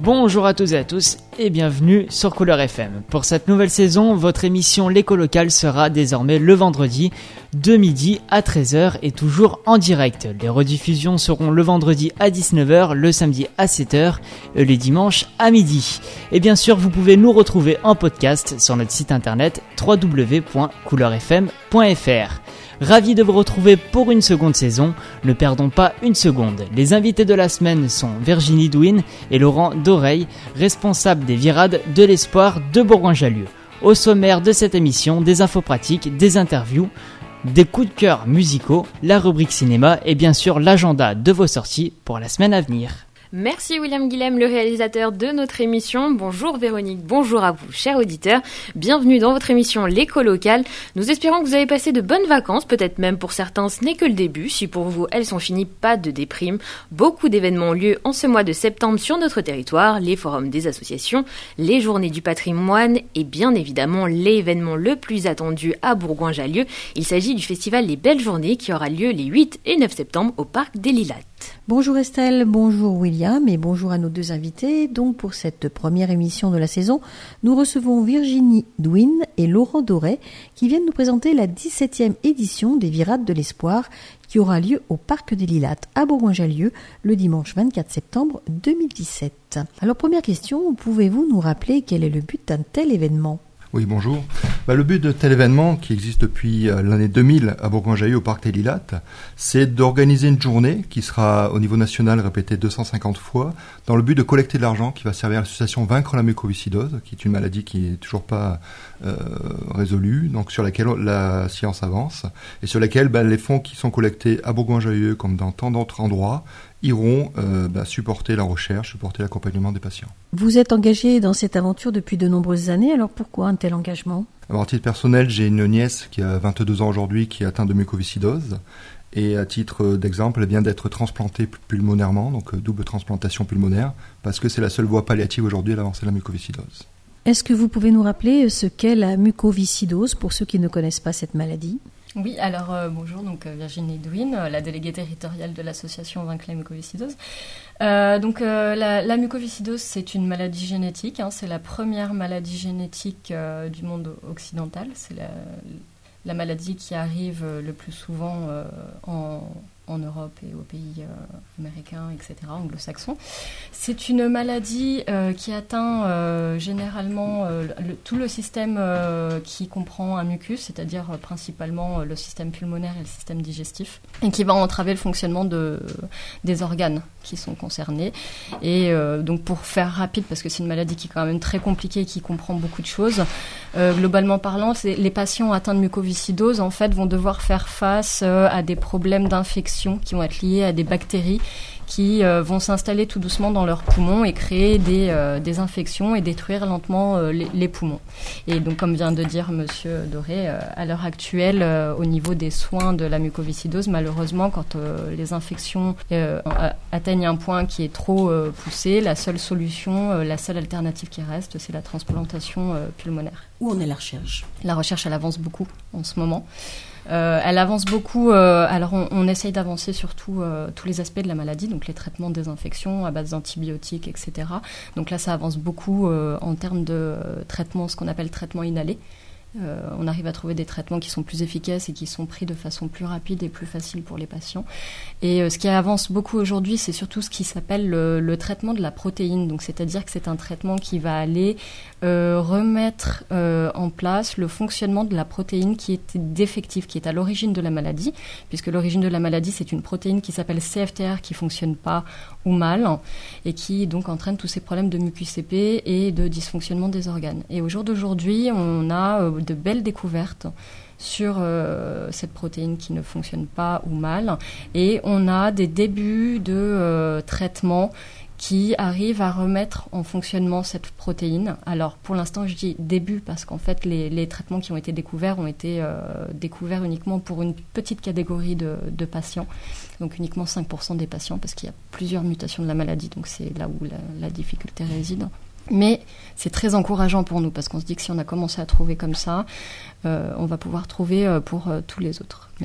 Bonjour à toutes et à tous et bienvenue sur Couleur FM. Pour cette nouvelle saison, votre émission L'écho local sera désormais le vendredi de midi à 13h et toujours en direct. Les rediffusions seront le vendredi à 19h, le samedi à 7h et les dimanches à midi. Et bien sûr, vous pouvez nous retrouver en podcast sur notre site internet www.couleurfm.fr. Ravi de vous retrouver pour une seconde saison, ne perdons pas une seconde. Les invités de la semaine sont Virginie Douin et Laurent Doreille, responsables des virades de l'espoir de Bourgoin-Jallieu. Au sommaire de cette émission, des infos pratiques, des interviews, des coups de cœur musicaux, la rubrique cinéma et bien sûr l'agenda de vos sorties pour la semaine à venir. Merci William Guilhem, le réalisateur de notre émission. Bonjour Véronique, bonjour à vous, chers auditeurs. Bienvenue dans votre émission L'écho local. Nous espérons que vous avez passé de bonnes vacances, peut-être même pour certains ce n'est que le début. Si pour vous elles sont finies, pas de déprime. Beaucoup d'événements ont lieu en ce mois de septembre sur notre territoire, les forums des associations, les journées du patrimoine et bien évidemment l'événement le plus attendu à Bourgoin-Jallieu. Il s'agit du festival Les Belles Journées qui aura lieu les 8 et 9 septembre au Parc des Lilas. Bonjour Estelle, bonjour William et bonjour à nos deux invités. Donc pour cette première émission de la saison, nous recevons Virginie Douin et Laurent Doreille qui viennent nous présenter la 17e édition des Virades de l'Espoir qui aura lieu au Parc des Lilas à Bourgoin-Jallieu le dimanche 24 septembre 2017. Alors première question, pouvez-vous nous rappeler quel est le but d'un tel événement ? Oui, bonjour. Le but de tel événement, qui existe depuis l'année 2000 à Bourgoin-Jallieu au Parc des Lilas, c'est d'organiser une journée qui sera au niveau national répétée 250 fois, dans le but de collecter de l'argent qui va servir à l'association Vaincre la mucoviscidose, qui est une maladie qui n'est toujours pas résolue, donc sur laquelle la science avance, et sur laquelle les fonds qui sont collectés à Bourgoin-Jallieu, comme dans tant d'autres endroits, iront supporter la recherche, supporter l'accompagnement des patients. Vous êtes engagé dans cette aventure depuis de nombreuses années, alors pourquoi un tel engagement ? À titre personnel, j'ai une nièce qui a 22 ans aujourd'hui qui est atteinte de mucoviscidose et à titre d'exemple, elle vient d'être transplantée pulmonairement, donc double transplantation pulmonaire, parce que c'est la seule voie palliative aujourd'hui à l'avancée de la mucoviscidose. Est-ce que vous pouvez nous rappeler ce qu'est la mucoviscidose pour ceux qui ne connaissent pas cette maladie ? Oui, alors bonjour, donc Virginie Douin, la déléguée territoriale de l'association Vaincre la mucoviscidose. La mucoviscidose, c'est une maladie génétique, c'est la première maladie génétique du monde occidental. C'est la maladie qui arrive le plus souvent en Europe et aux pays américains, etc., anglo-saxons. C'est une maladie qui atteint généralement tout le système qui comprend un mucus, c'est-à-dire principalement le système pulmonaire et le système digestif, et qui va entraver le fonctionnement des organes qui sont concernés. Et donc pour faire rapide, parce que c'est une maladie qui est quand même très compliquée et qui comprend beaucoup de choses, globalement parlant, les patients atteints de mucoviscidose en fait, vont devoir faire face à des problèmes d'infection qui vont être liées à des bactéries qui vont s'installer tout doucement dans leurs poumons et créer des infections et détruire lentement les poumons. Et donc, comme vient de dire Monsieur Doré, à l'heure actuelle, au niveau des soins de la mucoviscidose, malheureusement, quand les infections atteignent un point qui est trop poussé, la seule solution, la seule alternative qui reste, c'est la transplantation pulmonaire. Où en est la recherche ? La recherche, elle avance beaucoup en ce moment. Elle avance beaucoup, alors on essaye d'avancer sur tous les aspects de la maladie, donc les traitements des infections à base d'antibiotiques, etc. Donc là, ça avance beaucoup en termes de traitement, ce qu'on appelle traitement inhalé. On arrive à trouver des traitements qui sont plus efficaces et qui sont pris de façon plus rapide et plus facile pour les patients. Et ce qui avance beaucoup aujourd'hui, c'est surtout ce qui s'appelle le traitement de la protéine. Donc, c'est-à-dire que c'est un traitement qui va aller remettre en place le fonctionnement de la protéine qui est défective, qui est à l'origine de la maladie, puisque l'origine de la maladie, c'est une protéine qui s'appelle CFTR qui fonctionne pas ou mal et qui donc entraîne tous ces problèmes de mucus-CP et de dysfonctionnement des organes. Et au jour d'aujourd'hui, on a de belles découvertes sur cette protéine qui ne fonctionne pas ou mal, et on a des débuts de traitement qui arrivent à remettre en fonctionnement cette protéine. Alors pour l'instant je dis début parce qu'en fait les traitements qui ont été découverts ont été découverts uniquement pour une petite catégorie de patients, donc uniquement 5% des patients, parce qu'il y a plusieurs mutations de la maladie, donc c'est là où la difficulté réside. Mais c'est très encourageant pour nous parce qu'on se dit que si on a commencé à trouver comme ça, on va pouvoir trouver pour tous les autres. Mais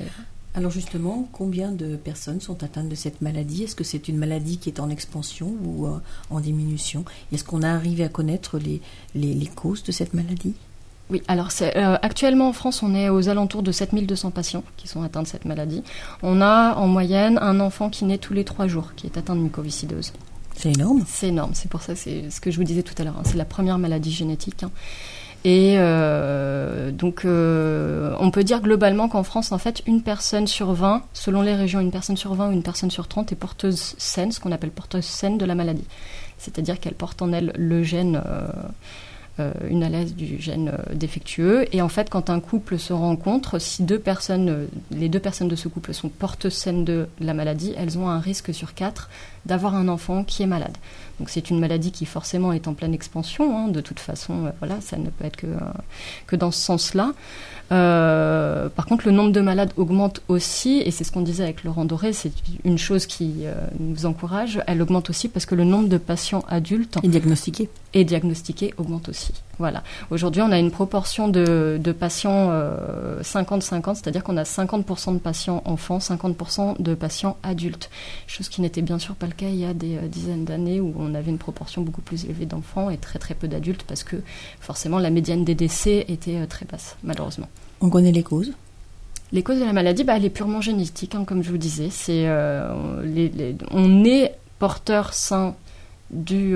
Alors justement, combien de personnes sont atteintes de cette maladie? Est-ce que c'est une maladie qui est en expansion ou en diminution? Est-ce qu'on a arrivé à connaître les causes de cette maladie? Oui, alors actuellement en France, on est aux alentours de 7200 patients qui sont atteints de cette maladie. On a en moyenne un enfant qui naît tous les 3 jours qui est atteint de mucoviscidose. C'est énorme. C'est énorme, c'est pour ça, c'est ce que je vous disais tout à l'heure, hein. C'est la première maladie génétique. Et donc, on peut dire globalement qu'en France, en fait, une personne sur 20, selon les régions, une personne sur 20 ou une personne sur 30 est porteuse saine, ce qu'on appelle porteuse saine de la maladie. C'est-à-dire qu'elle porte en elle le gène, une allèle du gène défectueux. Et en fait, quand un couple se rencontre, si les deux personnes de ce couple sont porteuses saines de la maladie, elles ont un risque sur 4 d'avoir un enfant qui est malade. Donc c'est une maladie qui forcément est en pleine expansion, hein. De toute façon, voilà, ça ne peut être que dans ce sens-là. Par contre, le nombre de malades augmente aussi, et c'est ce qu'on disait avec Laurent Doré, c'est une chose qui nous encourage. Elle augmente aussi parce que le nombre de patients adultes et diagnostiqués augmente aussi. Voilà. Aujourd'hui, on a une proportion de patients 50-50, c'est-à-dire qu'on a 50% de patients enfants, 50% de patients adultes. Chose qui n'était bien sûr pas le cas il y a des dizaines d'années où on avait une proportion beaucoup plus élevée d'enfants et très très peu d'adultes parce que forcément la médiane des décès était très basse, malheureusement. On connaît les causes? Les causes de la maladie, elle est purement génétique, hein, comme je vous disais. On est porteur sain du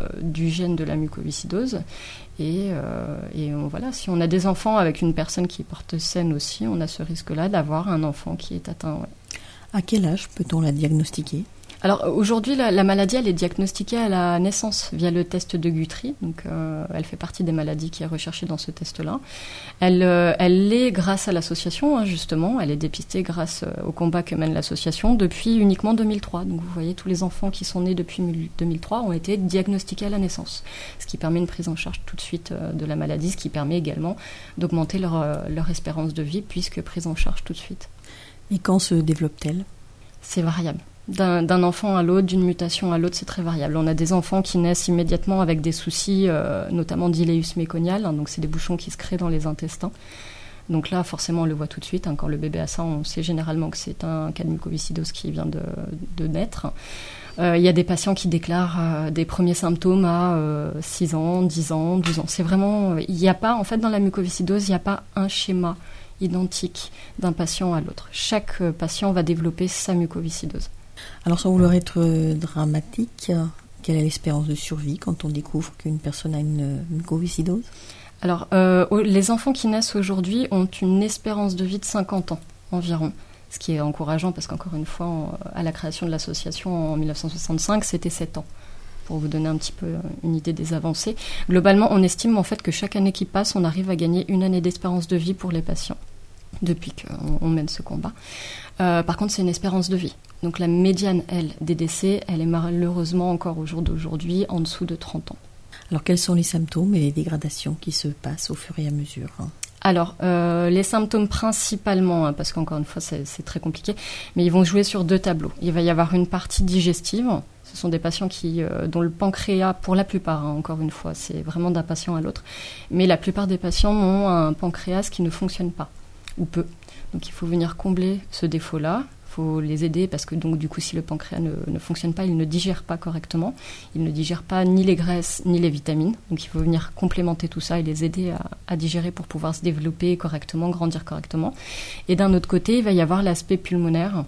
gène de la mucoviscidose. Et voilà, si on a des enfants avec une personne qui porte saine aussi, on a ce risque-là d'avoir un enfant qui est atteint. Ouais. À quel âge peut-on la diagnostiquer? Alors aujourd'hui, la maladie, elle est diagnostiquée à la naissance via le test de Guthrie. Donc, elle fait partie des maladies qui est recherchée dans ce test-là. Elle l'est grâce à l'association, hein, justement. Elle est dépistée grâce au combat que mène l'association depuis uniquement 2003. Donc, vous voyez, tous les enfants qui sont nés depuis 2003 ont été diagnostiqués à la naissance, ce qui permet une prise en charge tout de suite de la maladie, ce qui permet également d'augmenter leur espérance de vie, puisque prise en charge tout de suite. Et quand se développe-t-elle? C'est variable. D'un enfant à l'autre, d'une mutation à l'autre, c'est très variable. On a des enfants qui naissent immédiatement avec des soucis, notamment d'iléus méconial, hein, donc c'est des bouchons qui se créent dans les intestins. Donc là, forcément, on le voit tout de suite. Hein, quand le bébé a ça, on sait généralement que c'est un cas de mucoviscidose qui vient de naître. Il y a des patients qui déclarent des premiers symptômes à 6 ans, 10 ans, 12 ans. C'est vraiment... Il n'y a pas, en fait, dans la mucoviscidose, il n'y a pas un schéma identique d'un patient à l'autre. Chaque patient va développer sa mucoviscidose. Alors, sans vouloir être dramatique, quelle est l'espérance de survie quand on découvre qu'une personne a une mucoviscidose? Alors, les enfants qui naissent aujourd'hui ont une espérance de vie de 50 ans environ, ce qui est encourageant parce qu'encore une fois, à la création de l'association en 1965, c'était 7 ans. Pour vous donner un petit peu une idée des avancées. Globalement, on estime en fait que chaque année qui passe, on arrive à gagner 1 année d'espérance de vie pour les patients, depuis qu'on mène ce combat. Par contre, c'est une espérance de vie. Donc la médiane, elle, des décès, elle est malheureusement encore au jour d'aujourd'hui en dessous de 30 ans. Alors quels sont les symptômes et les dégradations qui se passent au fur et à mesure? Alors, les symptômes principalement, hein, parce qu'encore une fois c'est très compliqué, mais ils vont jouer sur 2 tableaux. Il va y avoir une partie digestive. Ce sont des patients dont le pancréas, pour la plupart, hein, encore une fois, c'est vraiment d'un patient à l'autre, mais la plupart des patients ont un pancréas qui ne fonctionne pas, ou peu. Donc il faut venir combler ce défaut-là. Il faut les aider parce que donc du coup si le pancréas ne fonctionne pas, il ne digère pas correctement, il ne digère pas ni les graisses ni les vitamines, donc il faut venir complémenter tout ça et les aider à digérer pour pouvoir se développer correctement, grandir correctement. Et d'un autre côté, il va y avoir l'aspect pulmonaire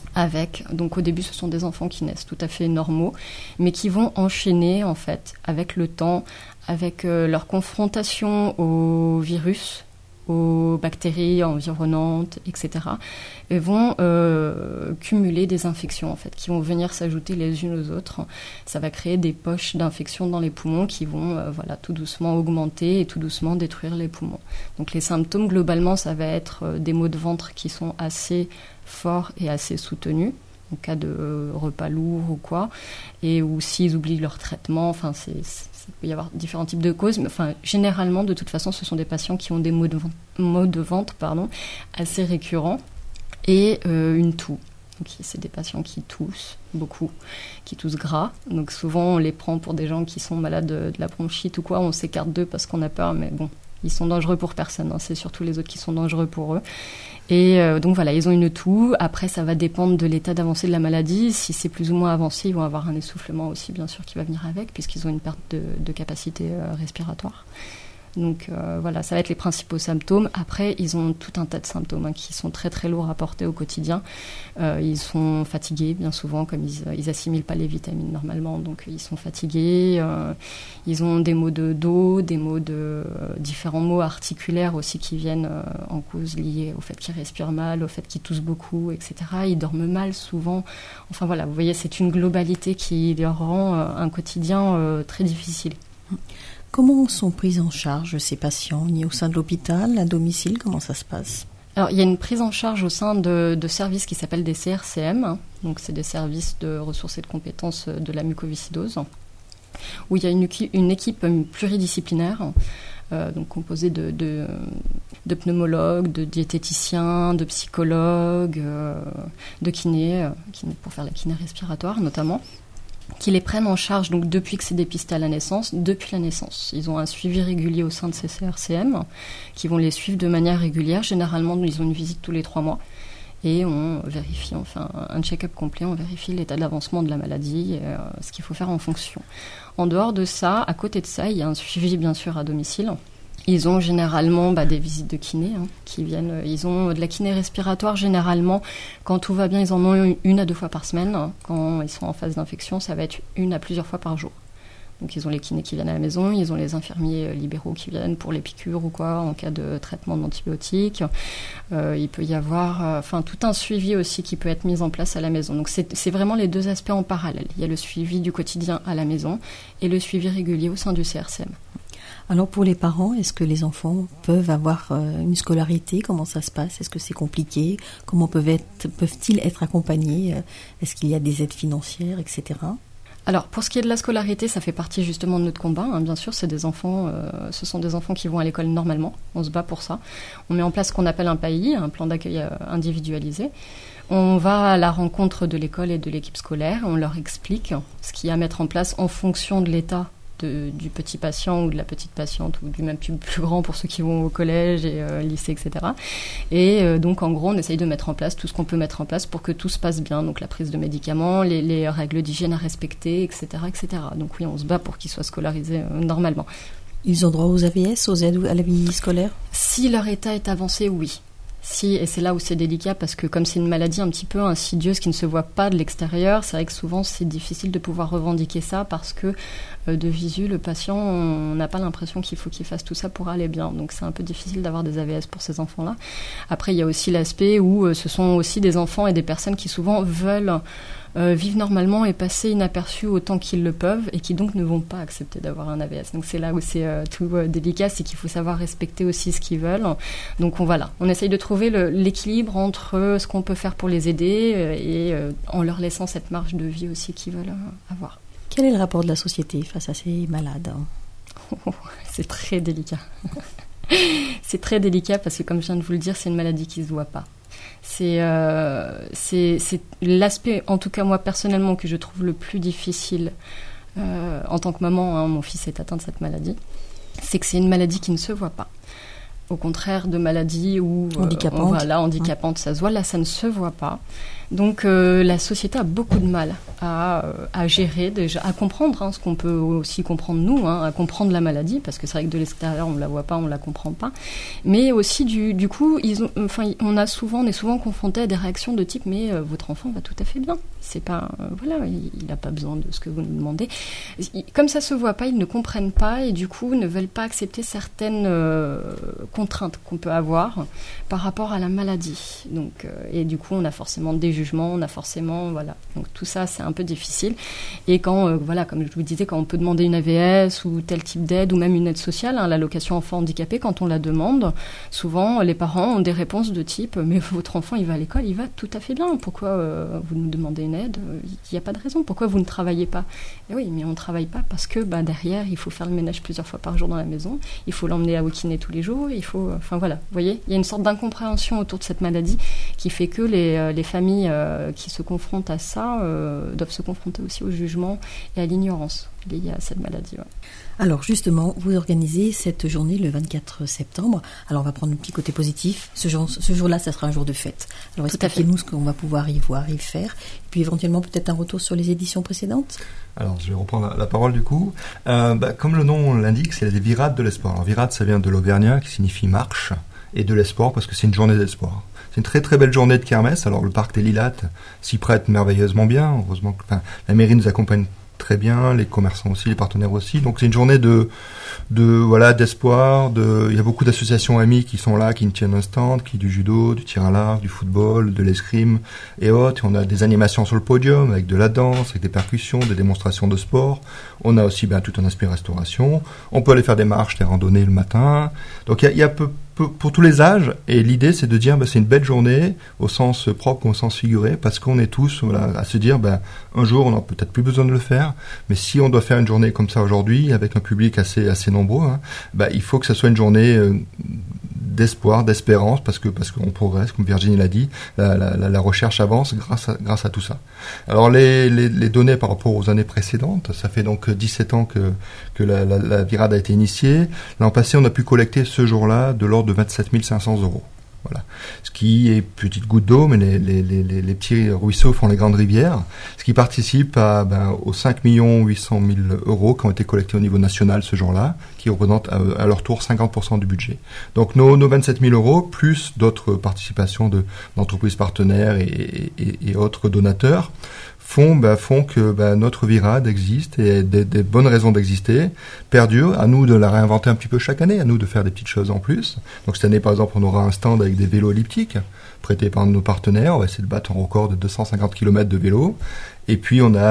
donc au début ce sont des enfants qui naissent tout à fait normaux, mais qui vont enchaîner en fait avec le temps, avec leur confrontation au virus, aux bactéries environnantes, etc. et vont cumuler des infections en fait, qui vont venir s'ajouter les unes aux autres. Ça va créer des poches d'infection dans les poumons qui vont tout doucement augmenter et tout doucement détruire les poumons. Donc les symptômes globalement, ça va être des maux de ventre qui sont assez forts et assez soutenus en cas de repas lourds ou quoi, et ou s'ils oublient leur traitement, il peut y avoir différents types de causes, mais généralement, de toute façon, ce sont des patients qui ont des maux de ventre assez récurrents et une toux. Donc, c'est des patients qui toussent beaucoup, qui toussent gras. Donc, souvent, on les prend pour des gens qui sont malades de la bronchite ou quoi. On s'écarte d'eux parce qu'on a peur, mais bon, Ils sont dangereux pour personne, hein. C'est surtout les autres qui sont dangereux pour eux. Et donc voilà, ils ont une toux. Après, ça va dépendre de l'état d'avancée de la maladie. Si c'est plus ou moins avancé, ils vont avoir un essoufflement aussi, bien sûr, qui va venir avec, puisqu'ils ont une perte de capacité respiratoire. Donc voilà, ça va être les principaux symptômes. Après, ils ont tout un tas de symptômes, hein, qui sont très très lourds à porter au quotidien. Ils sont fatigués bien souvent, comme ils assimilent pas les vitamines normalement, donc ils sont fatigués. Ils ont des maux de dos, des maux différents maux articulaires aussi qui viennent en cause liés au fait qu'ils respirent mal, au fait qu'ils toussent beaucoup, etc. Ils dorment mal souvent. Enfin voilà, vous voyez, c'est une globalité qui leur rend un quotidien très difficile. Comment sont pris en charge ces patients, ni au sein de l'hôpital, à domicile, comment ça se passe ? Alors, il y a une prise en charge au sein de services qui s'appellent des CRCM, hein. Donc c'est des services de ressources et de compétences de la mucoviscidose, où il y a une équipe pluridisciplinaire, donc composée de pneumologues, de diététiciens, de psychologues, de kinés, pour faire la kiné respiratoire notamment, qui les prennent en charge donc depuis que c'est dépisté à la naissance, depuis la naissance. Ils ont un suivi régulier au sein de ces CRCM, qui vont les suivre de manière régulière. Généralement, ils ont une visite tous les 3 mois. Et on vérifie, on fait un check-up complet, on vérifie l'état d'avancement de la maladie, et, ce qu'il faut faire en fonction. En dehors de ça, à côté de ça, il y a un suivi bien sûr à domicile. Ils ont généralement des visites de kiné, hein, qui viennent. Ils ont de la kiné respiratoire généralement. Quand tout va bien, ils en ont 1 à 2 fois par semaine. Quand ils sont en phase d'infection, ça va être 1 à plusieurs fois par jour. Donc ils ont les kinés qui viennent à la maison, ils ont les infirmiers libéraux qui viennent pour les piqûres ou quoi, en cas de traitement d'antibiotiques. Il peut y avoir tout un suivi aussi qui peut être mis en place à la maison. Donc c'est vraiment les 2 aspects en parallèle. Il y a le suivi du quotidien à la maison et le suivi régulier au sein du CRCM. Alors pour les parents, est-ce que les enfants peuvent avoir une scolarité ? Comment ça se passe ? Est-ce que c'est compliqué ? Comment peuvent-ils être accompagnés ? Est-ce qu'il y a des aides financières, etc. Alors, pour ce qui est de la scolarité, ça fait partie justement de notre combat, hein. Bien sûr, ce sont des enfants qui vont à l'école normalement. On se bat pour ça. On met en place ce qu'on appelle un PAI, un plan d'accueil individualisé. On va à la rencontre de l'école et de l'équipe scolaire. On leur explique ce qu'il y a à mettre en place en fonction de l'état du petit patient ou de la petite patiente ou du même plus grand pour ceux qui vont au collège et lycée, etc. Et donc en gros on essaye de mettre en place tout ce qu'on peut mettre en place pour que tout se passe bien, donc la prise de médicaments, les règles d'hygiène à respecter, etc., etc. Donc oui, on se bat pour qu'ils soient scolarisés normalement. Ils ont droit aux AVS, aux aides à la vie scolaire ? Si leur état est avancé, oui. Si, et c'est là où c'est délicat parce que comme c'est une maladie un petit peu insidieuse qui ne se voit pas de l'extérieur, c'est vrai que souvent c'est difficile de pouvoir revendiquer ça parce que de visu, le patient, on n'a pas l'impression qu'il faut qu'il fasse tout ça pour aller bien. Donc c'est un peu difficile d'avoir des AVS pour ces enfants-là. Après, il y a aussi l'aspect où ce sont aussi des enfants et des personnes qui souvent veulent vivent normalement et passer inaperçus autant qu'ils le peuvent et qui donc ne vont pas accepter d'avoir un AVS. Donc c'est là où c'est tout délicat, c'est qu'il faut savoir respecter aussi ce qu'ils veulent. Donc on essaye de trouver l'équilibre entre ce qu'on peut faire pour les aider et en leur laissant cette marge de vie aussi qu'ils veulent avoir. Quel est le rapport de la société face à ces malades ? C'est très délicat. C'est très délicat parce que comme je viens de vous le dire, c'est une maladie qui ne se voit pas. C'est l'aspect, en tout cas moi personnellement, que je trouve le plus difficile en tant que maman, hein, mon fils est atteint de cette maladie, c'est que c'est une maladie qui ne se voit pas. Au contraire de maladies où handicapante, ça se voit, là ça ne se voit pas. Donc la société a beaucoup de mal à gérer, déjà, à comprendre, hein, ce qu'on peut aussi comprendre nous, hein, à comprendre la maladie, parce que c'est vrai que de l'extérieur on ne la voit pas, on ne la comprend pas. Mais aussi du coup, on est souvent confronté à des réactions de type mais votre enfant va tout à fait bien. C'est pas il n'a pas besoin de ce que vous nous demandez. Comme ça se voit pas, ils ne comprennent pas et du coup ne veulent pas accepter certaines contraintes qu'on peut avoir par rapport à la maladie. Donc et du coup on a forcément des jugements, on a forcément donc tout ça c'est un peu difficile. Et quand comme je vous disais, quand on peut demander une AVS ou tel type d'aide ou même une aide sociale, hein, l'allocation enfant handicapé, quand on la demande, souvent les parents ont des réponses de type mais votre enfant il va à l'école, il va tout à fait bien, pourquoi vous nous demandez une aide, il n'y a pas de raison, pourquoi vous ne travaillez pas? Et oui, mais on ne travaille pas parce que derrière il faut faire le ménage plusieurs fois par jour dans la maison, il faut l'emmener au kiné tous les jours, il faut, vous voyez, il y a une sorte d'incompréhension autour de cette maladie qui fait que les familles qui se confrontent à ça doivent se confronter aussi au jugement et à l'ignorance. liées à cette maladie. Ouais. Alors justement, vous organisez cette journée le 24 septembre. Alors on va prendre le petit côté positif. Ce jour-là, ça sera un jour de fête. Alors expliquez-nous ce qu'on va pouvoir y voir, y faire. Et puis éventuellement peut-être un retour sur les éditions précédentes. Alors je vais reprendre la parole du coup. Comme le nom l'indique, c'est les Virades de l'espoir. Alors Virade, ça vient de l'auvergnat qui signifie marche, et de l'espoir parce que c'est une journée d'espoir. C'est une très très belle journée de kermesse. Alors le parc des Lilates s'y prête merveilleusement bien. Heureusement que la mairie nous accompagne très bien, les commerçants aussi, les partenaires aussi. Donc c'est une journée d'espoir. Il y a beaucoup d'associations amies qui sont là, qui nous tiennent un stand, qui du judo, du tir à l'arc, du football, de l'escrime et autres. Et on a des animations sur le podium avec de la danse, avec des percussions, des démonstrations de sport. On a aussi tout un aspect restauration. On peut aller faire des marches, des randonnées le matin. Donc il y a pour tous les âges, et l'idée c'est de dire c'est une belle journée au sens propre ou au sens figuré, parce qu'on est tous à se dire un jour on n'a peut-être plus besoin de le faire, mais si on doit faire une journée comme ça aujourd'hui avec un public assez nombreux, il faut que ça soit une journée d'espoir, d'espérance, parce qu'on progresse, comme Virginie l'a dit, la recherche avance grâce à tout ça. Alors les données par rapport aux années précédentes, ça fait donc 17 ans que la Virade a été initiée. L'an passé, on a pu collecter ce jour-là de l'ordre de 27 500 €. Voilà. Ce qui est petite goutte d'eau, mais les petits ruisseaux font les grandes rivières. Ce qui participe aux 5 800 000 € qui ont été collectés au niveau national ce jour-là, qui représentent à leur tour 50% du budget. Donc nos 27 000 €, plus d'autres participations d'entreprises partenaires et autres donateurs, font que notre Virade existe et des bonnes raisons d'exister, perdure. À nous de la réinventer un petit peu chaque année, à nous de faire des petites choses en plus. Donc cette année, par exemple, on aura un stand avec des vélos elliptiques prêtés par nos partenaires. On va essayer de battre un record de 250 km de vélo. Et puis on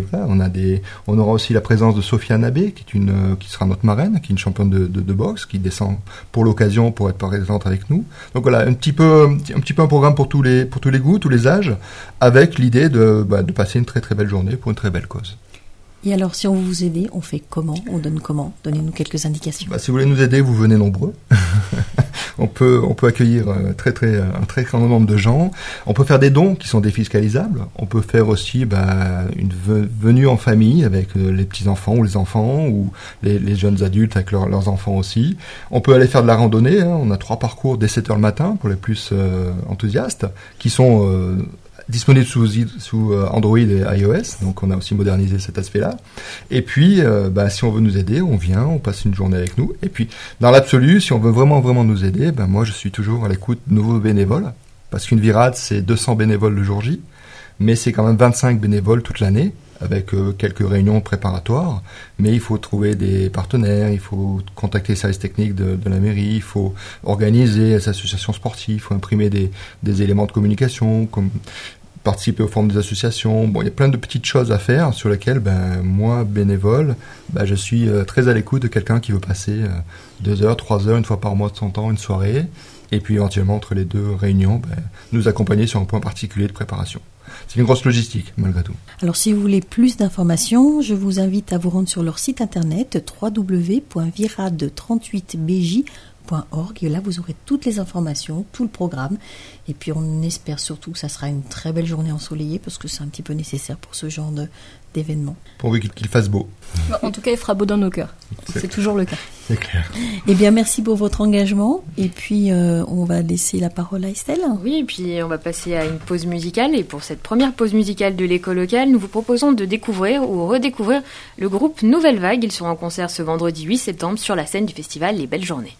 aura aussi la présence de Sophia Nabé, qui sera notre marraine, qui est une championne de boxe, qui descend pour l'occasion pour être présente avec nous. Donc voilà, un petit peu un programme pour tous les goûts, tous les âges, avec l'idée de passer une très très belle journée pour une très belle cause. Et alors, si on veut vous aider, on fait comment? On donne comment? Donnez-nous quelques indications. Si vous voulez nous aider, vous venez nombreux. On peut accueillir un très grand nombre de gens. On peut faire des dons qui sont défiscalisables. On peut faire aussi une venue en famille avec les petits-enfants ou les enfants ou les jeunes adultes avec leurs enfants aussi. On peut aller faire de la randonnée. On a 3 parcours dès 7h le matin pour les plus enthousiastes qui sont disponible sous Android et iOS, donc on a aussi modernisé cet aspect-là. Et puis, si on veut nous aider, on vient, on passe une journée avec nous. Et puis, dans l'absolu, si on veut vraiment nous aider, moi je suis toujours à l'écoute de nouveaux bénévoles, parce qu'une Virade c'est 200 bénévoles le jour J, mais c'est quand même 25 bénévoles toute l'année, avec quelques réunions préparatoires, mais il faut trouver des partenaires, il faut contacter les services techniques de la mairie, il faut organiser les associations sportives, il faut imprimer des éléments de communication, comme participer aux formes des associations. Il y a plein de petites choses à faire sur lesquelles, moi, bénévole, je suis très à l'écoute de quelqu'un qui veut passer 2 heures, 3 heures, une fois par mois de son temps, une soirée, et puis éventuellement, entre les 2 réunions, nous accompagner sur un point particulier de préparation. C'est une grosse logistique, malgré tout. Alors, si vous voulez plus d'informations, je vous invite à vous rendre sur leur site internet www.virade38bj.org et là, vous aurez toutes les informations, tout le programme. Et puis, on espère surtout que ça sera une très belle journée ensoleillée parce que c'est un petit peu nécessaire pour ce genre d'événement. Pourvu qu'il fasse beau. En tout cas, il fera beau dans nos cœurs. C'est toujours le cas. C'est clair. Eh bien, merci pour votre engagement. Et puis, on va laisser la parole à Estelle. Oui, et puis on va passer à une pause musicale. Et pour cette première pause musicale de l'écho locale, nous vous proposons de découvrir ou redécouvrir le groupe Nouvelle Vague. Ils seront en concert ce vendredi 8 septembre sur la scène du festival Les Belles Journées.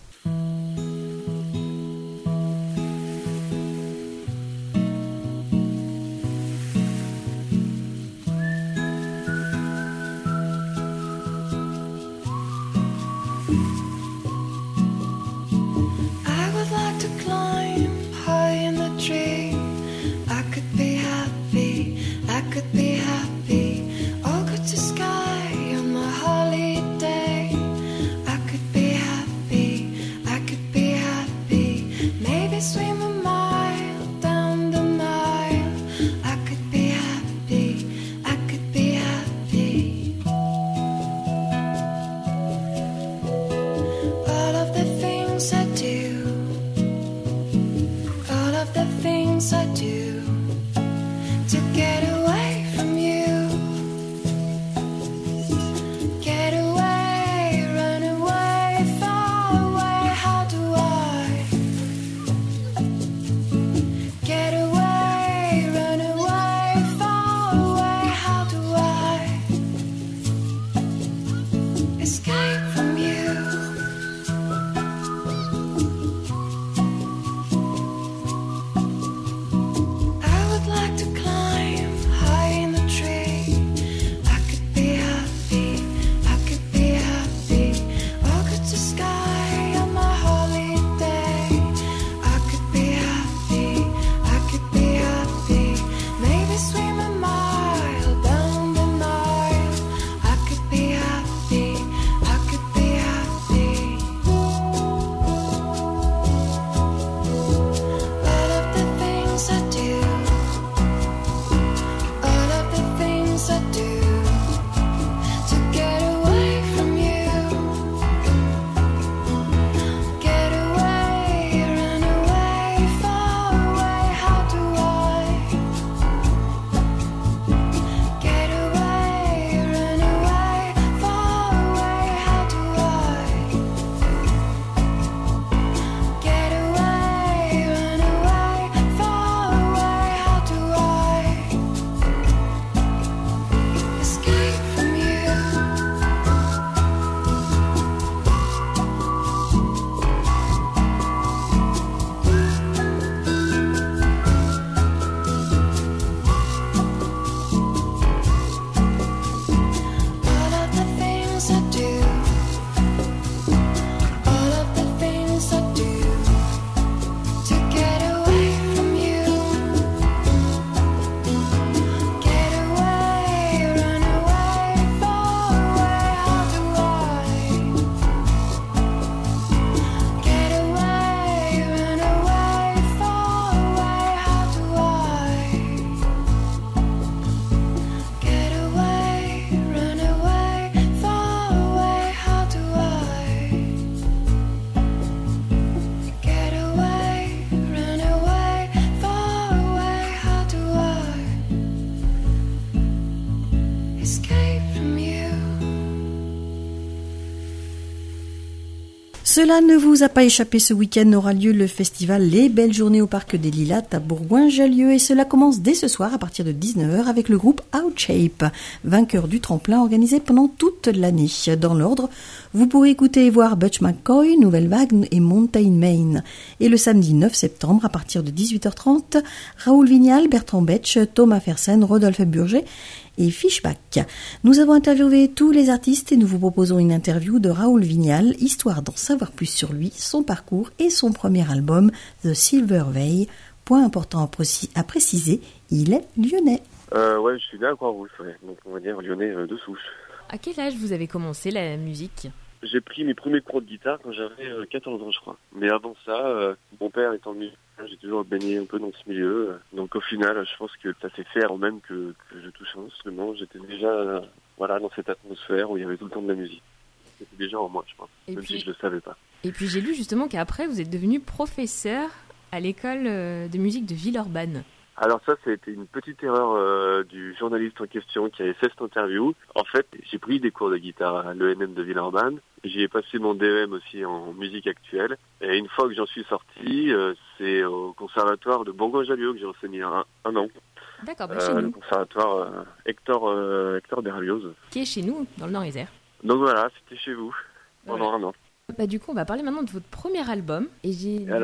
Cela ne vous a pas échappé, ce week-end aura lieu le festival Les Belles Journées au Parc des Lilas à Bourgoin-Jallieu et cela commence dès ce soir à partir de 19h avec le groupe Outshape, vainqueur du tremplin organisé pendant toute l'année. Dans l'ordre, vous pourrez écouter et voir Butch McCoy, Nouvelle Vague et Mountain Main. Et le samedi 9 septembre à partir de 18h30, Raoul Vignal, Bertrand Betch, Thomas Fersen, Rodolphe Burger et Fishback. Nous avons interviewé tous les artistes et nous vous proposons une interview de Raoul Vignal, histoire d'en savoir plus sur lui, son parcours et son premier album, The Silver Veil. Point important à préciser, il est lyonnais. Ouais, je suis né à Croix-Rousse, ouais. Donc on va dire lyonnais de souche. À quel âge vous avez commencé la musique ? J'ai pris mes premiers cours de guitare quand j'avais 14 ans, je crois. Mais avant ça, mon père étant musicien, j'ai toujours baigné un peu dans ce milieu. Donc au final, je pense que ça s'est fait avant même que je touche un instrument. J'étais déjà dans cette atmosphère où il y avait tout le temps de la musique. C'était déjà en moi, je pense, même si je le savais pas. Et puis j'ai lu justement qu'après, vous êtes devenu professeur à l'école de musique de Villeurbanne. Alors ça a été une petite erreur du journaliste en question qui avait fait cette interview. En fait, j'ai pris des cours de guitare à l'ENM de Villeurbanne. J'y ai passé mon DEM aussi en musique actuelle. Et une fois que j'en suis sorti, c'est au conservatoire de Bourgoin-Jallieu que j'ai enseigné un an. D'accord, chez nous. Le conservatoire Hector Berlioz. Qui est chez nous, dans le Nord-Isère. Donc voilà, c'était chez vous, pendant un an. Du coup, on va parler maintenant de votre premier album. Et j'ai lu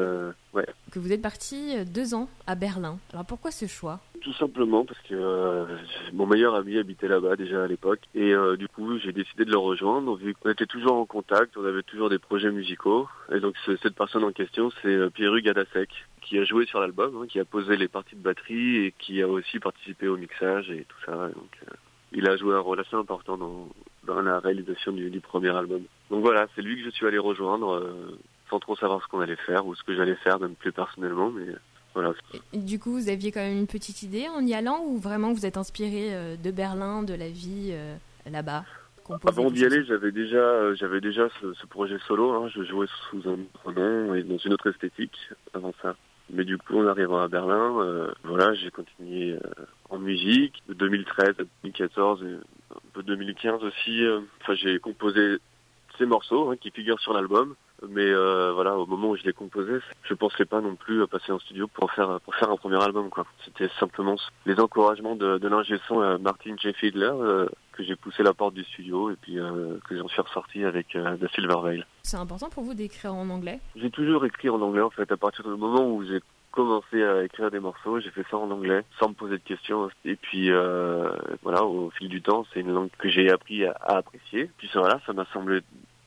que vous êtes parti 2 ans à Berlin. Alors pourquoi ce choix ? Tout simplement parce que mon meilleur ami habitait là-bas déjà à l'époque. Et du coup, j'ai décidé de le rejoindre. Vu qu'on était toujours en contact, on avait toujours des projets musicaux. Et donc cette personne en question, c'est Pierru Gadasek, qui a joué sur l'album, qui a posé les parties de batterie et qui a aussi participé au mixage et tout ça. Donc il a joué un rôle assez important dans la réalisation du premier album. Donc voilà, c'est lui que je suis allé rejoindre sans trop savoir ce qu'on allait faire ou ce que j'allais faire, même plus personnellement, mais voilà. Et du coup, vous aviez quand même une petite idée en y allant ou vraiment vous êtes inspiré de Berlin, de la vie là-bas ? Avant d'y aller, j'avais déjà ce projet solo. Je jouais sous un autre nom et dans une autre esthétique avant ça. Mais du coup, en arrivant à Berlin, j'ai continué en musique de 2013 à 2014 et un peu 2015 aussi. J'ai composé ces morceaux qui figurent sur l'album. Mais au moment où je les composais, je pensais pas non plus passer en studio pour faire un premier album, quoi. C'était simplement les encouragements de l'ingé son Martin J. Fiedler que j'ai poussé la porte du studio et puis que j'en suis ressorti avec The Silver Veil. C'est important pour vous d'écrire en anglais ? J'ai toujours écrit en anglais en fait. À partir du moment où j'ai commencé à écrire des morceaux, j'ai fait ça en anglais sans me poser de questions. Et puis au fil du temps, c'est une langue que j'ai appris à apprécier. Puis ça m'a semblé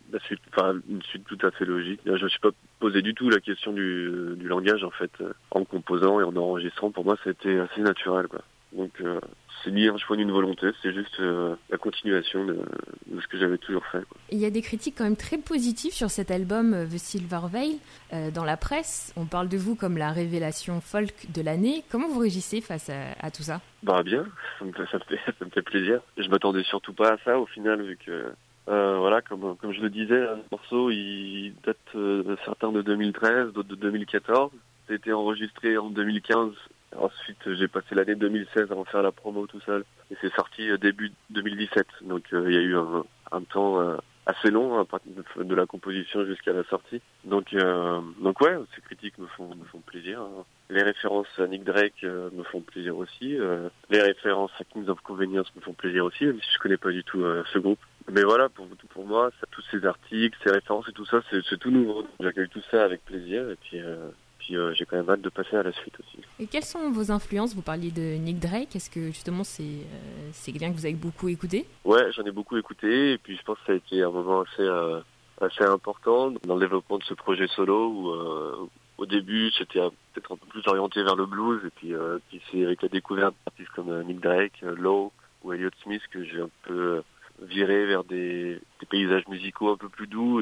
une suite tout à fait logique. Je ne me suis pas posé du tout la question du langage en fait. En composant et en enregistrant, pour moi, c'était assez naturel, quoi. Donc c'est ni un choix ni une volonté, c'est juste la continuation de ce que j'avais toujours fait, quoi. Il y a des critiques quand même très positives sur cet album The Silver Veil. Dans la presse, on parle de vous comme la révélation folk de l'année. Comment vous réagissez face à tout ça ? Bien, ça me fait plaisir. Je m'attendais surtout pas à ça au final, vu que comme je le disais, le morceau il date certains de 2013, d'autres de 2014. C'était enregistré en 2015. Ensuite, j'ai passé l'année 2016 à en faire la promo tout seul. Et c'est sorti début 2017. Donc il y a eu un temps assez long à partir de la composition jusqu'à la sortie. Donc ces critiques me font plaisir. Les références à Nick Drake me font plaisir aussi. Les références à Kings of Convenience me font plaisir aussi, même si je connais pas du tout ce groupe. Mais voilà, pour moi, tous ces articles, ces références et tout ça, c'est tout nouveau. J'accueille tout ça avec plaisir et puis j'ai quand même hâte de passer à la suite aussi. Et quelles sont vos influences ? Vous parliez de Nick Drake, est-ce que justement c'est quelqu'un que vous avez beaucoup écouté ? Ouais, j'en ai beaucoup écouté et puis je pense que ça a été un moment assez important dans le développement de ce projet solo où au début c'était peut-être un peu plus orienté vers le blues et puis c'est avec la découverte d'artistes comme Nick Drake, Lowe ou Elliott Smith que j'ai un peu viré vers des paysages musicaux un peu plus doux et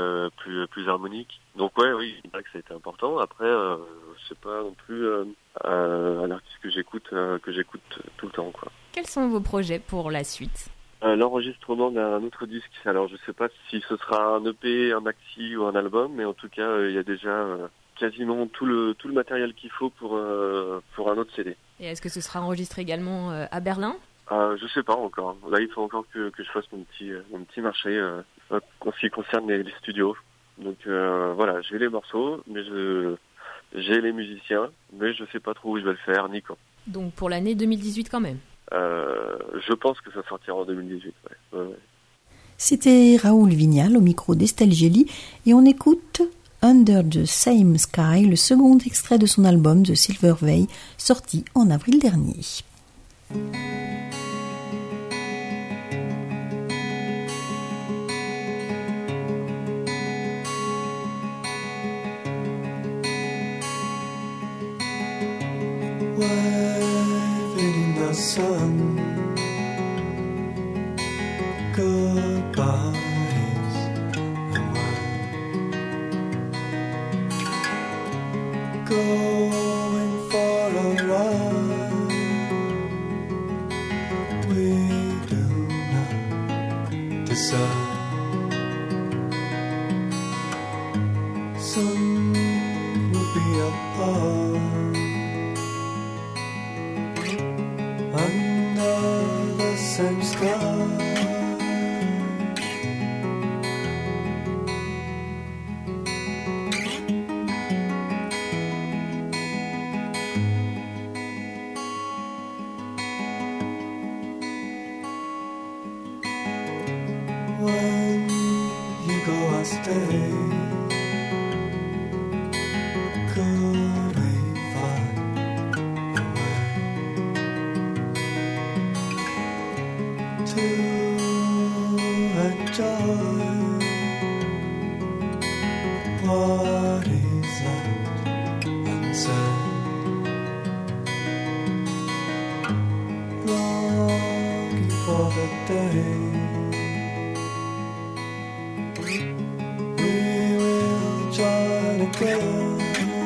plus harmoniques. Donc oui, je dirais que ça a été important. Après, c'est pas non plus un artiste que j'écoute tout le temps, quoi. Quels sont vos projets pour la suite ? L'enregistrement d'un autre disque. Alors, je sais pas si ce sera un EP, un maxi ou un album, mais en tout cas, il y a déjà quasiment tout le matériel qu'il faut pour un autre CD. Et est-ce que ce sera enregistré également à Berlin ? Je sais pas encore. Là, il faut encore que je fasse mon petit marché en ce qui concerne les studios. Donc voilà, j'ai les morceaux, mais j'ai les musiciens, mais je sais pas trop où je vais le faire, ni quand. Donc pour l'année 2018 quand même. Je pense que ça sortira en 2018, ouais. C'était Raoul Vignal au micro d'Estelle Gély et on écoute Under the Same Sky, le second extrait de son album The Silver Veil, sorti en avril dernier. Waving in the sun, goodbyes going for a ride. We do not decide. Sun will be apart under the same sky. When you go, I stay. Could we find a way to enjoy what is left unsaid? Longing for the day again.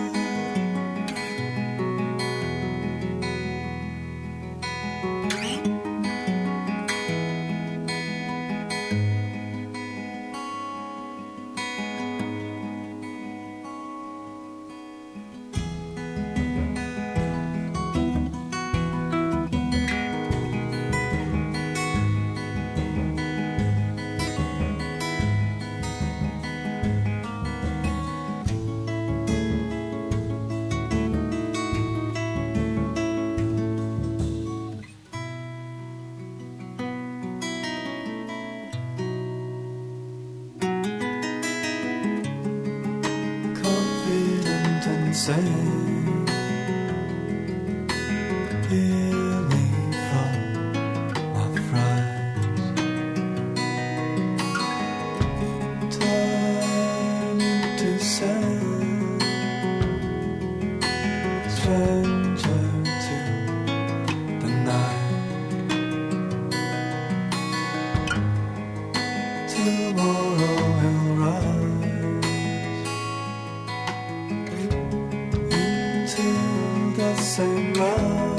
Same. Heal me from my fright. Turn into sand, stranger to the night. Tomorrow will rise the same love.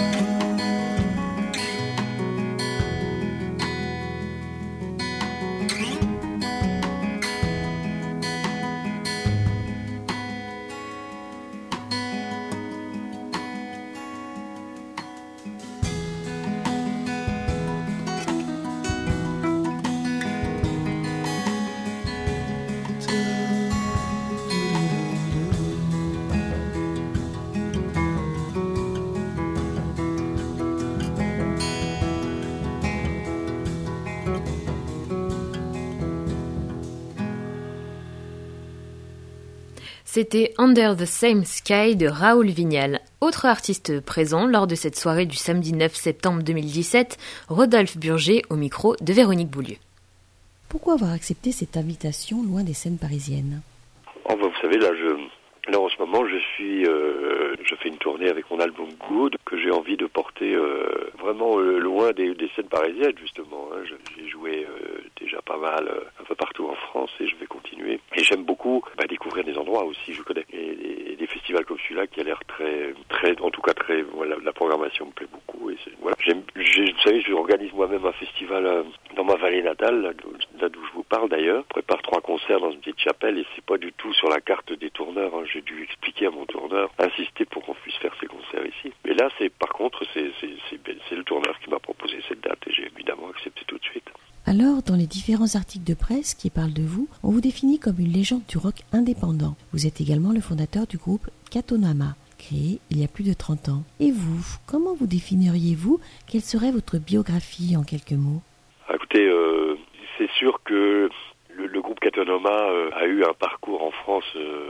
C'était Under the Same Sky de Raoul Vignal. Autre artiste présent lors de cette soirée du samedi 9 septembre 2017, Rodolphe Burger au micro de Véronique Boulieu. Pourquoi avoir accepté cette invitation loin des scènes parisiennes ? Oh, bah, vous savez, là en ce moment, je fais une tournée avec mon album Good que j'ai envie de porter vraiment loin des scènes parisiennes, justement. Hein. J'ai joué déjà pas mal un peu partout en France et je vais continuer. Et j'aime beaucoup découvrir des endroits aussi, je connais. Et des festivals comme celui-là qui a l'air très, en tout cas très, voilà, la programmation me plaît beaucoup. Et voilà. Vous savez, j'organise moi-même un festival dans ma vallée natale, là d'où je vous parle d'ailleurs. Je prépare 3 concerts dans une petite chapelle et c'est pas du tout sur la carte des tourneurs. Hein. J'ai dû expliquer à mon tourneur, insister pour qu'on puisse faire ces concerts ici. Mais là, par contre, c'est le tourneur qui m'a proposé cette date et j'ai évidemment accepté tout de suite. Alors, dans les différents articles de presse qui parlent de vous, on vous définit comme une légende du rock indépendant. Vous êtes également le fondateur du groupe Katonama, créé il y a plus de 30 ans. Et vous, comment vous définiriez-vous? Quelle serait votre biographie en quelques mots? Écoutez, c'est sûr que le groupe Katonama a eu un parcours en France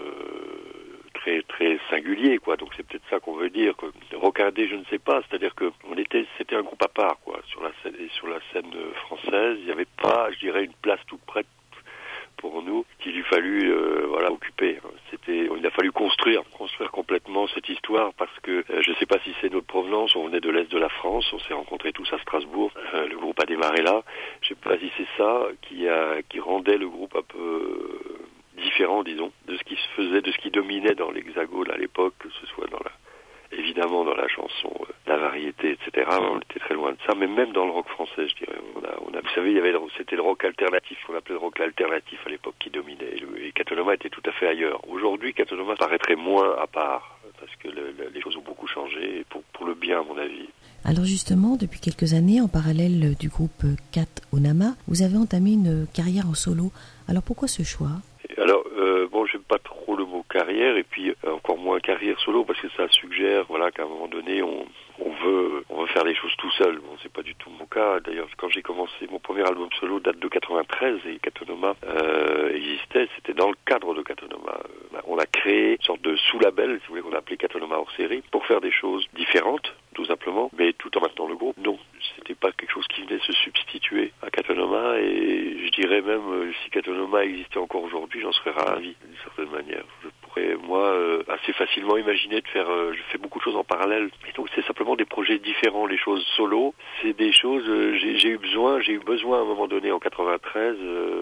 très très singulier, quoi. Donc c'est peut-être ça qu'on veut dire. Rockardé, je ne sais pas. C'est-à-dire que c'était un groupe à part, quoi. Sur la scène française, il n'y avait pas, je dirais, une place toute prête pour nous qu'il lui fallut occuper. Il a fallu construire complètement cette histoire parce que je ne sais pas si c'est notre provenance, on venait de l'Est de la France, on s'est rencontrés tous à Strasbourg, le groupe a démarré là. Je ne sais pas si c'est ça qui rendait le groupe un peu différent, disons, de ce qui se faisait, de ce qui dominait dans l'Hexagone à l'époque, que ce soit évidemment dans la chanson, la variété, etc. On était très loin de ça, mais même dans le rock français, je dirais. Vous savez, c'était le rock alternatif, qu'on appelait le rock alternatif à l'époque, qui dominait. Et Katonama était tout à fait ailleurs. Aujourd'hui, Katonama paraîtrait moins à part, parce que les choses ont beaucoup changé, et pour le bien, à mon avis. Alors justement, depuis quelques années, en parallèle du groupe Katonama, vous avez entamé une carrière en solo. Alors pourquoi ce choix ? Alors, j'aime pas trop le mot carrière, et puis encore moins carrière solo, parce que ça suggère, qu'à un moment donné, on veut faire les choses tout seul. Bon, c'est pas du tout mon cas. D'ailleurs, quand j'ai commencé, mon premier album solo date de 93, et Katonama existait, c'était dans le cadre de Katonama. On a créé une sorte de sous-label, si vous voulez, qu'on a appelé Katonama hors série, pour faire des choses différentes, tout simplement, mais tout en maintenant le groupe. Non, c'était pas quelque chose qui venait se substituer à Katonama, et je dirais même, si Katonama existait encore aujourd'hui, j'en serais ravi, d'une certaine manière. Je pourrais, moi, assez facilement imaginer de faire, je fais beaucoup de choses en parallèle, et donc c'est simplement des projets différents. Les choses solo, c'est des choses, j'ai eu besoin à un moment donné en 93,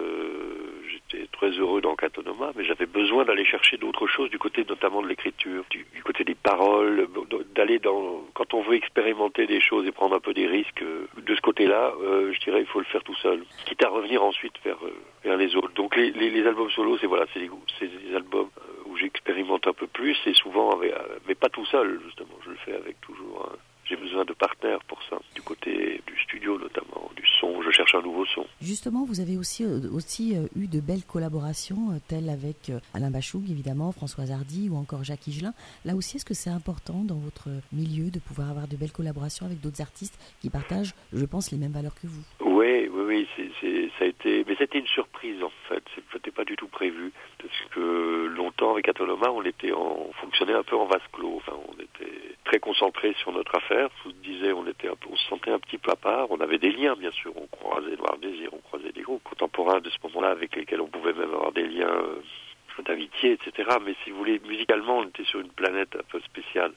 j'étais très heureux dans Katonama, mais j'avais besoin d'aller chercher d'autres choses, du côté notamment de l'écriture, du côté des paroles, d'aller quand on veut expérimenter des choses et prendre un peu des risques, de ce côté-là, je dirais il faut le faire tout seul, quitte à revenir ensuite vers les autres. Donc les albums solo, c'est des albums où j'expérimente un peu plus, et souvent mais pas tout seul, justement, je le fais avec toujours j'ai besoin de partenaires pour ça, du côté du studio notamment, du son, je cherche un nouveau son. Justement, vous avez aussi eu de belles collaborations, telles avec Alain Bachung, évidemment, Françoise Hardy ou encore Jacques Higelin. Là aussi, est-ce que c'est important dans votre milieu de pouvoir avoir de belles collaborations avec d'autres artistes qui partagent, je pense, les mêmes valeurs que vous? Oui, ça a été, mais c'était une surprise en fait, c'était pas du tout prévu, parce que longtemps avec Katonama, on fonctionnait un peu en vase clos, on était très concentrés sur notre affaire. Je vous disais, on se sentait un petit peu à part. On avait des liens, bien sûr. On croisait Noir Désir, on croisait des groupes contemporains de ce moment-là avec lesquels on pouvait même avoir des liens d'amitié, etc. Mais si vous voulez, musicalement, on était sur une planète un peu spéciale.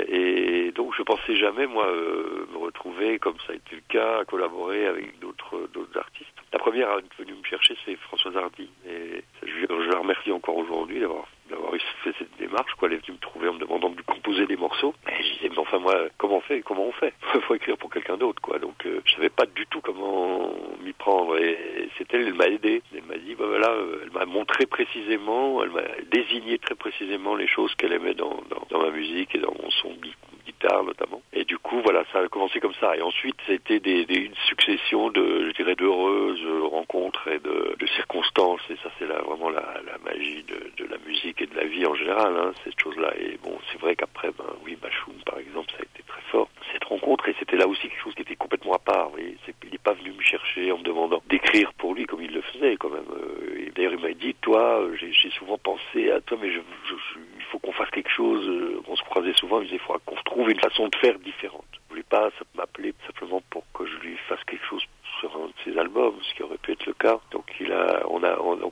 Et donc, je pensais jamais, moi, me retrouver, comme ça a été le cas, à collaborer avec d'autres artistes. La première à être venue me chercher, c'est Françoise Hardy. Et je la remercie encore aujourd'hui d'avoir fait cette démarche, quoi. Elle est venue me trouver en me demandant de lui composer des morceaux. Et je disais, mais enfin, moi, comment on fait? Faut écrire pour quelqu'un d'autre, quoi. Donc, je savais pas du tout comment m'y prendre. Et elle m'a aidé. Elle m'a dit, elle m'a montré précisément, elle m'a désigné très précisément les choses qu'elle aimait dans ma musique et dans mon son guitare, notamment. Et du coup, ça a commencé comme ça. Et ensuite, c'était une succession d'heureuses rencontres et de circonstances. Et ça, c'est vraiment la magie de la musique et de la vie en général, cette chose-là. Et bon, c'est vrai qu'après, Bachung, par exemple, ça a été très fort, cette rencontre. Et c'était là aussi quelque chose qui était complètement à part. Vous voyez, il n'est pas venu me chercher en me demandant d'écrire pour lui comme il le faisait, quand même. Et d'ailleurs, il m'a dit, toi, j'ai souvent pensé à toi, mais il faut qu'on fasse quelque chose. On se croisait souvent, il disait, il faudra qu'on trouve une façon de faire différente. Je voulais pas m'appeler simplement pour que je lui fasse quelque chose sur un de ses albums, ce qui aurait pu être le cas. Donc on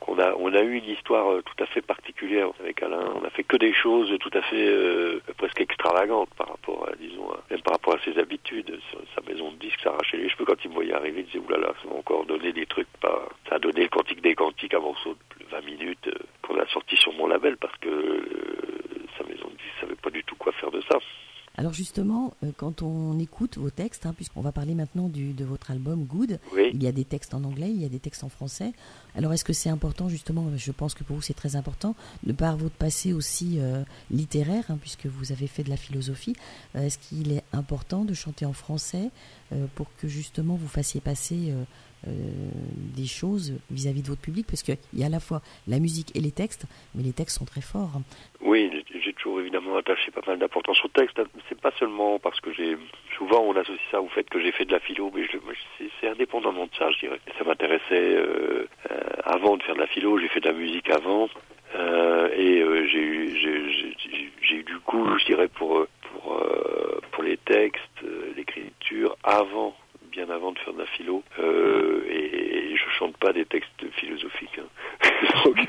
a eu une histoire tout à fait particulière avec Alain. On a fait que des choses tout à fait presque extravagantes par rapport à, même par rapport à ses habitudes. Sur sa maison de disques, s'arrachait les cheveux quand il me voyait arriver. Il disait, oulala, ça m'a encore donné des trucs ça a donné le Cantique des Cantiques, un morceau de 20 minutes qu'on a sorti sur mon label parce que sa maison de disques savait pas du tout quoi faire de ça. Alors justement, quand on écoute vos textes, puisqu'on va parler maintenant de votre album Good, oui. Il y a des textes en anglais, il y a des textes en français. Alors est-ce que c'est important, justement, je pense que pour vous c'est très important, de par votre passé aussi littéraire, puisque vous avez fait de la philosophie, est-ce qu'il est important de chanter en français pour que justement vous fassiez passer des choses vis-à-vis de votre public, parce qu'il y a à la fois la musique et les textes, mais les textes sont très forts. Oui, j'ai toujours évidemment attaché pas mal d'importance au texte. C'est pas seulement parce que souvent on associe ça au fait que j'ai fait de la philo, mais c'est indépendamment de ça, je dirais. Ça m'intéressait avant de faire de la philo, j'ai fait de la musique avant, et j'ai eu du goût, je dirais, pour les textes, l'écriture bien avant de faire de la philo, et je chante pas des textes philosophiques, hein. Donc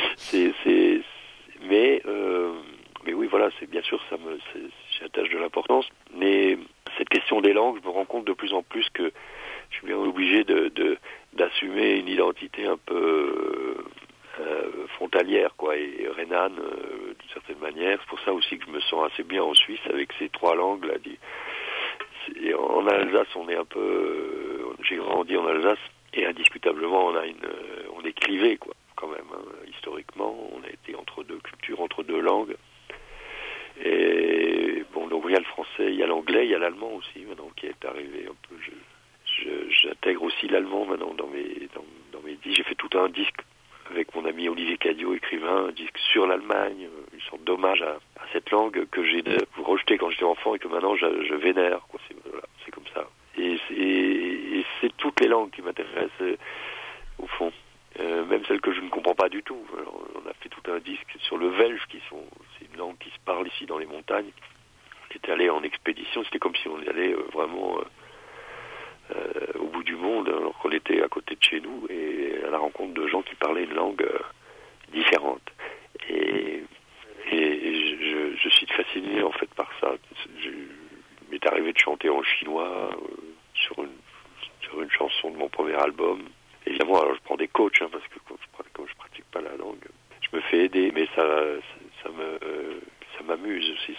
mais oui, voilà, c'est bien sûr, j'attache de l'importance, mais cette question des langues, je me rends compte de plus en plus que je suis bien obligé d'assumer une identité un peu frontalière, quoi, et rhénane, d'une certaine manière. C'est pour ça aussi que je me sens assez bien en Suisse avec ces trois langues là. Et en Alsace, j'ai grandi en Alsace, et indiscutablement on est clivé, quoi, quand même, hein. Historiquement, on a été entre deux cultures, entre deux langues. Et bon, donc il y a le français, il y a l'anglais, il y a l'allemand aussi maintenant qui est arrivé un peu. J'intègre aussi l'allemand maintenant dans mes disques. J'ai fait tout un disque avec mon ami Olivier Cadio, écrivain, un disque sur l'Allemagne, une sorte d'hommage à cette langue que j'ai rejetée quand j'étais enfant et que maintenant je vénère, quoi. C'est comme ça. Et c'est toutes les langues qui m'intéressent, au fond. Même celles que je ne comprends pas du tout. Alors, on a fait tout un disque sur le welsh, c'est une langue qui se parle ici dans les montagnes. J'étais allé en expédition, c'était comme si on allait vraiment au bout du monde, alors qu'on était à côté de chez nous, et à la rencontre de gens qui parlaient une langue différente. Et je suis fasciné en fait par ça. Il m'est arrivé de chanter en chinois sur une chanson de mon premier album. Évidemment, alors je prends des coachs, hein, parce que comme je pratique pas la langue, je me fais aider, mais ça m'amuse aussi,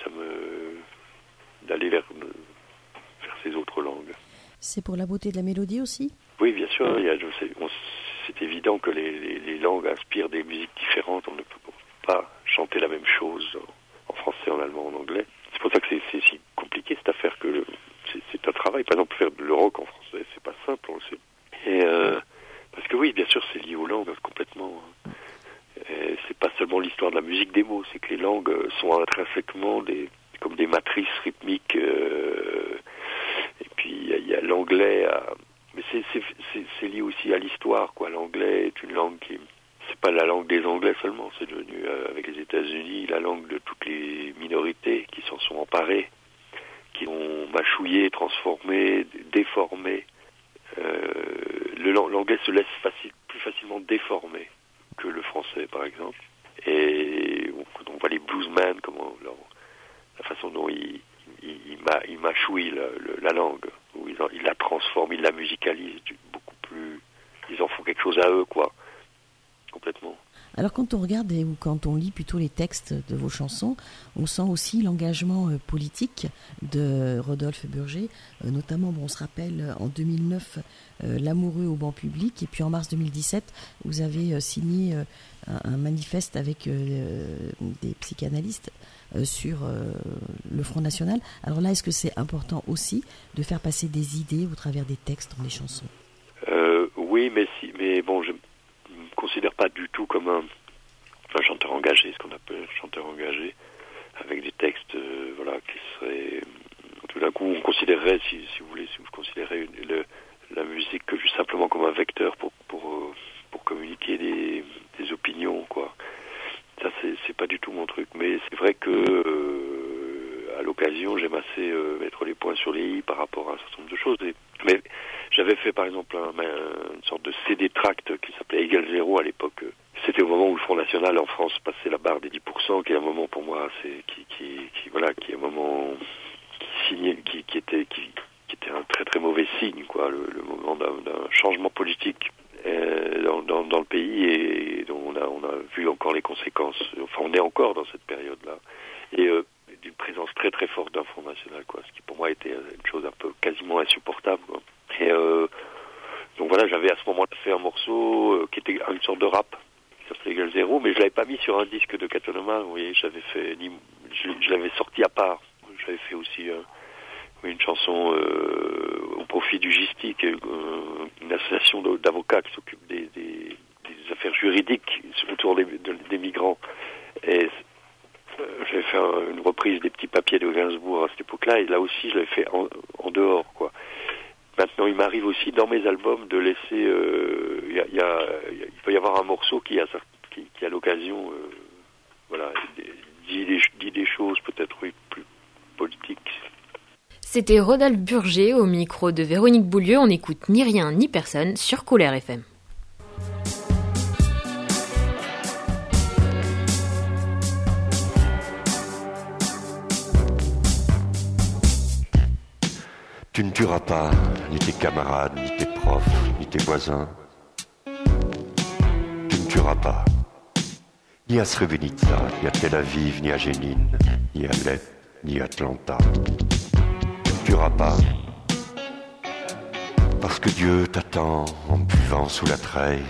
d'aller vers ces autres langues. C'est pour la beauté de la mélodie aussi ? Oui, bien sûr. C'est évident que les langues inspirent des musiques différentes. On ne peut pas chanter la même chose en français, en allemand, en anglais. C'est pour ça que c'est si compliqué cette affaire, que c'est un travail. Par exemple, faire le rock en français, c'est pas simple, on le sait. Et parce que oui, bien sûr, c'est lié aux langues complètement. Et c'est pas seulement l'histoire de la musique des mots, c'est que les langues sont intrinsèquement comme des matrices rythmiques. Et puis il y a l'anglais, mais c'est lié aussi à l'histoire, quoi. L'anglais est une langue c'est pas la langue des Anglais seulement, c'est devenu avec les États-Unis la langue de toutes les minorités qui s'en sont emparées, qui ont mâchouillé, transformé, déformé. L'anglais se laisse plus facilement déformer que le français, par exemple. Et on voit les bluesmen, la façon dont ils mâchouillent la langue, où ils la transforment, ils la musicalisent beaucoup plus. Ils en font quelque chose à eux, quoi. Complètement. Alors quand on regarde ou quand on lit plutôt les textes de vos chansons, on sent aussi l'engagement politique de Rodolphe Burger, notamment, on se rappelle en 2009 L'amoureux au banc public, et puis en mars 2017 vous avez signé un manifeste avec des psychanalystes sur le Front National. Alors là, est-ce que c'est important aussi de faire passer des idées au travers des textes dans les chansons ? Oui, mais bon, je me considère pas du tout comme un chanteur engagé, ce qu'on appelle un chanteur engagé, avec des textes qui seraient... Tout d'un coup, on considérerait, si vous voulez, si vous considérez la musique que simplement comme un vecteur pour communiquer des opinions, quoi. Ça, c'est pas du tout mon truc. Mais c'est vrai que à l'occasion, j'aime assez mettre les points sur les i par rapport à un certain nombre de choses. Mais j'avais fait par exemple une sorte de CD tract qui s'appelait Égal Zéro à l'époque. C'était au moment où le Front National en France passait la barre des 10%, qui est un moment pour moi, qui est un moment qui était un très très mauvais signe, quoi, le moment d'un changement politique dans le pays, et dont on a vu encore les conséquences. Enfin, on est encore dans cette période-là, et d'une présence très très forte d'un Front National, quoi, ce qui pour moi était une chose un peu quasiment insupportable, quoi. Et donc voilà, j'avais à ce moment-là fait un morceau qui était une sorte de rap qui s'appelait Égal Zéro, mais je l'avais pas mis sur un disque de Katonoma, vous voyez, je l'avais sorti à part. J'avais fait aussi une chanson au profit du GISTIC, une association d'avocats qui s'occupe des affaires juridiques autour des migrants. Et j'avais fait une reprise des petits papiers de Gainsbourg à cette époque-là, et là aussi je l'avais fait en dehors, quoi. Maintenant, il m'arrive aussi dans mes albums de laisser, il peut y avoir un morceau qui à l'occasion, dit des choses peut-être plus politiques. C'était Rodolphe Burger au micro de Véronique Boulieu. On écoute Ni rien ni personne sur Couleur FM. Tu ne tueras pas ni tes camarades, ni tes profs, ni tes voisins. Tu ne tueras pas ni à Srebrenica, ni à Tel Aviv, ni à Jénine, ni à Alep, ni à Atlanta. Tu ne tueras pas parce que Dieu t'attend en buvant sous la treille.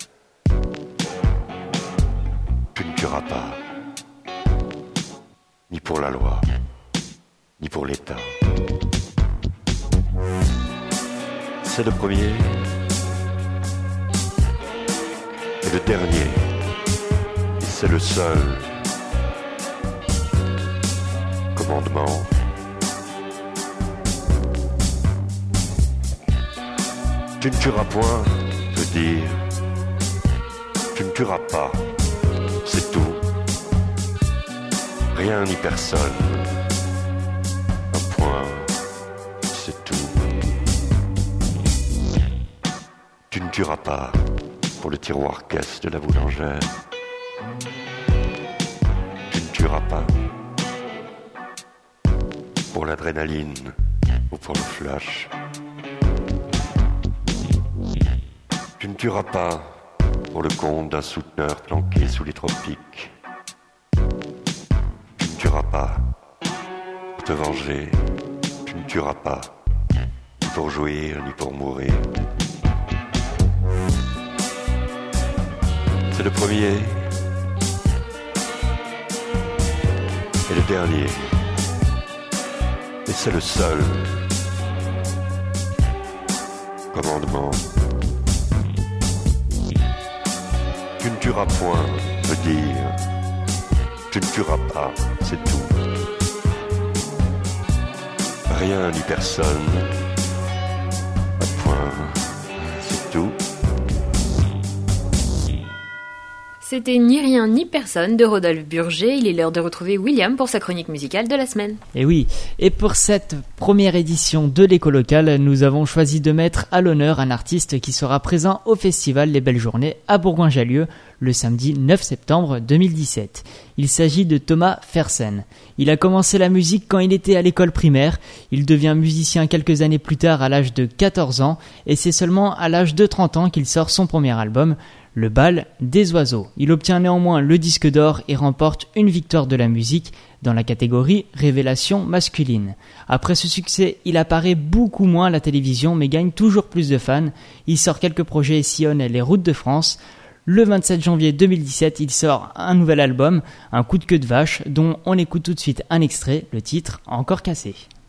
Tu ne tueras pas ni pour la loi, ni pour l'État. C'est le premier et le dernier, et c'est le seul commandement. Tu ne tueras point, veut dire, tu ne tueras pas, c'est tout. Rien ni personne, un point, c'est tout. Tu ne tueras pas pour le tiroir caisse de la boulangère. Tu ne tueras pas pour l'adrénaline ou pour le flash. Tu ne tueras pas pour le compte d'un souteneur planqué sous les tropiques. Tu ne tueras pas pour te venger. Tu ne tueras pas ni pour jouir ni pour mourir. C'est le premier et le dernier, et c'est le seul commandement. Tu ne tueras point, veut dire, tu ne tueras pas, c'est tout. Rien ni personne, un point, c'est tout. C'était Ni rien ni personne de Rodolphe Burger. Il est l'heure de retrouver William pour sa chronique musicale de la semaine. Et oui, et pour cette première édition de l'écho locale, nous avons choisi de mettre à l'honneur un artiste qui sera présent au festival Les Belles Journées à Bourgoin-Jallieu le samedi 9 septembre 2017. Il s'agit de Thomas Fersen. Il a commencé la musique quand il était à l'école primaire. Il devient musicien quelques années plus tard à l'âge de 14 ans et c'est seulement à l'âge de 30 ans qu'il sort son premier album, Le Bal des Oiseaux. Il obtient néanmoins le disque d'or et remporte une victoire de la musique dans la catégorie Révélation masculine. Après ce succès, il apparaît beaucoup moins à la télévision mais gagne toujours plus de fans. Il sort quelques projets et sillonne les routes de France. Le 27 janvier 2017, il sort un nouvel album, Un coup de queue de vache, dont on écoute tout de suite un extrait, le titre Encore cassé.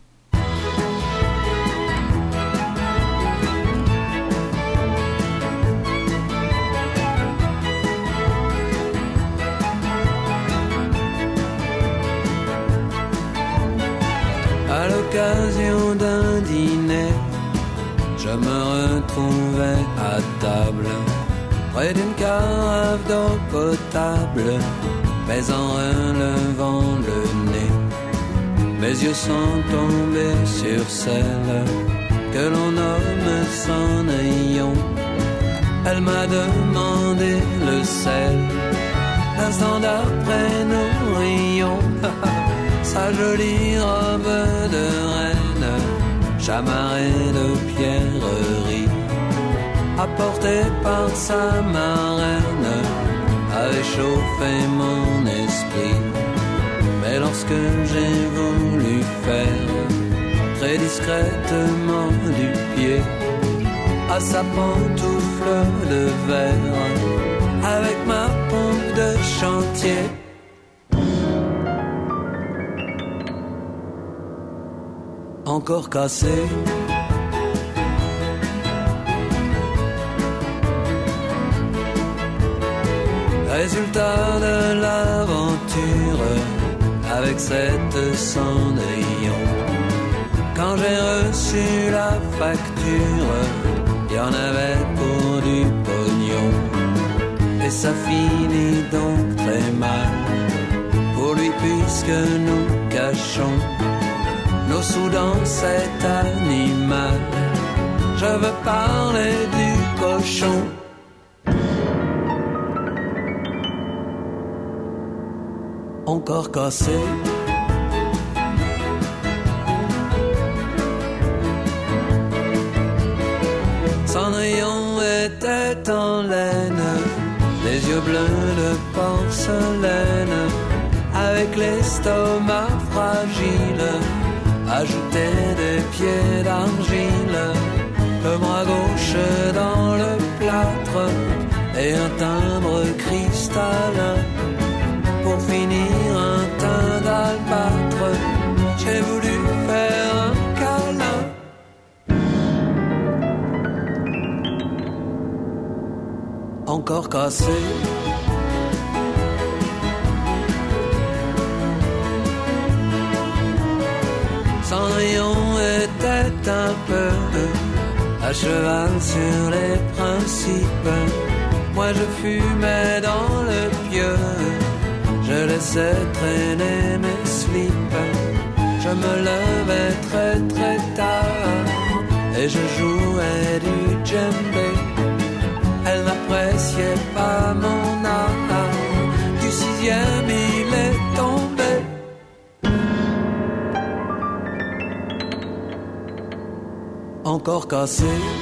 À l'occasion d'un dîner, je me retrouvais à table, près d'une carafe d'eau potable, mais en relevant le nez, mes yeux sont tombés sur celle que l'on nomme Cendrillon. Elle m'a demandé le sel, l'instant d'après nous rions. Sa jolie robe de reine, chamarrée de pierreries, apportée par sa marraine, avait chauffé mon esprit. Mais lorsque j'ai voulu faire très discrètement du pied à sa pantoufle de verre, avec ma pompe de chantier, encore cassé. Résultat de l'aventure avec cette Cendrillon. Quand j'ai reçu la facture, y en avait pour du pognon. Et ça finit donc très mal pour lui puisque nous cachons nos sous dans cet animal. Je veux parler du cochon. Encore cassé. Cendrillon était en laine, les yeux bleus de porcelaine, avec l'estomac fragile, ajoutait des pieds d'argile, le bras gauche dans le plâtre et un timbre cristallin. Pour finir un teint d'albâtre, j'ai voulu faire un câlin. Encore cassé. Cendrillon était un peu à cheval sur les principes. Moi je fumais dans le pieu, je laissais traîner mes slips. Je me levais très très tard et je jouais du djembé. Elle n'appréciait pas mon art. Du 6e il est tombé. Encore cassé.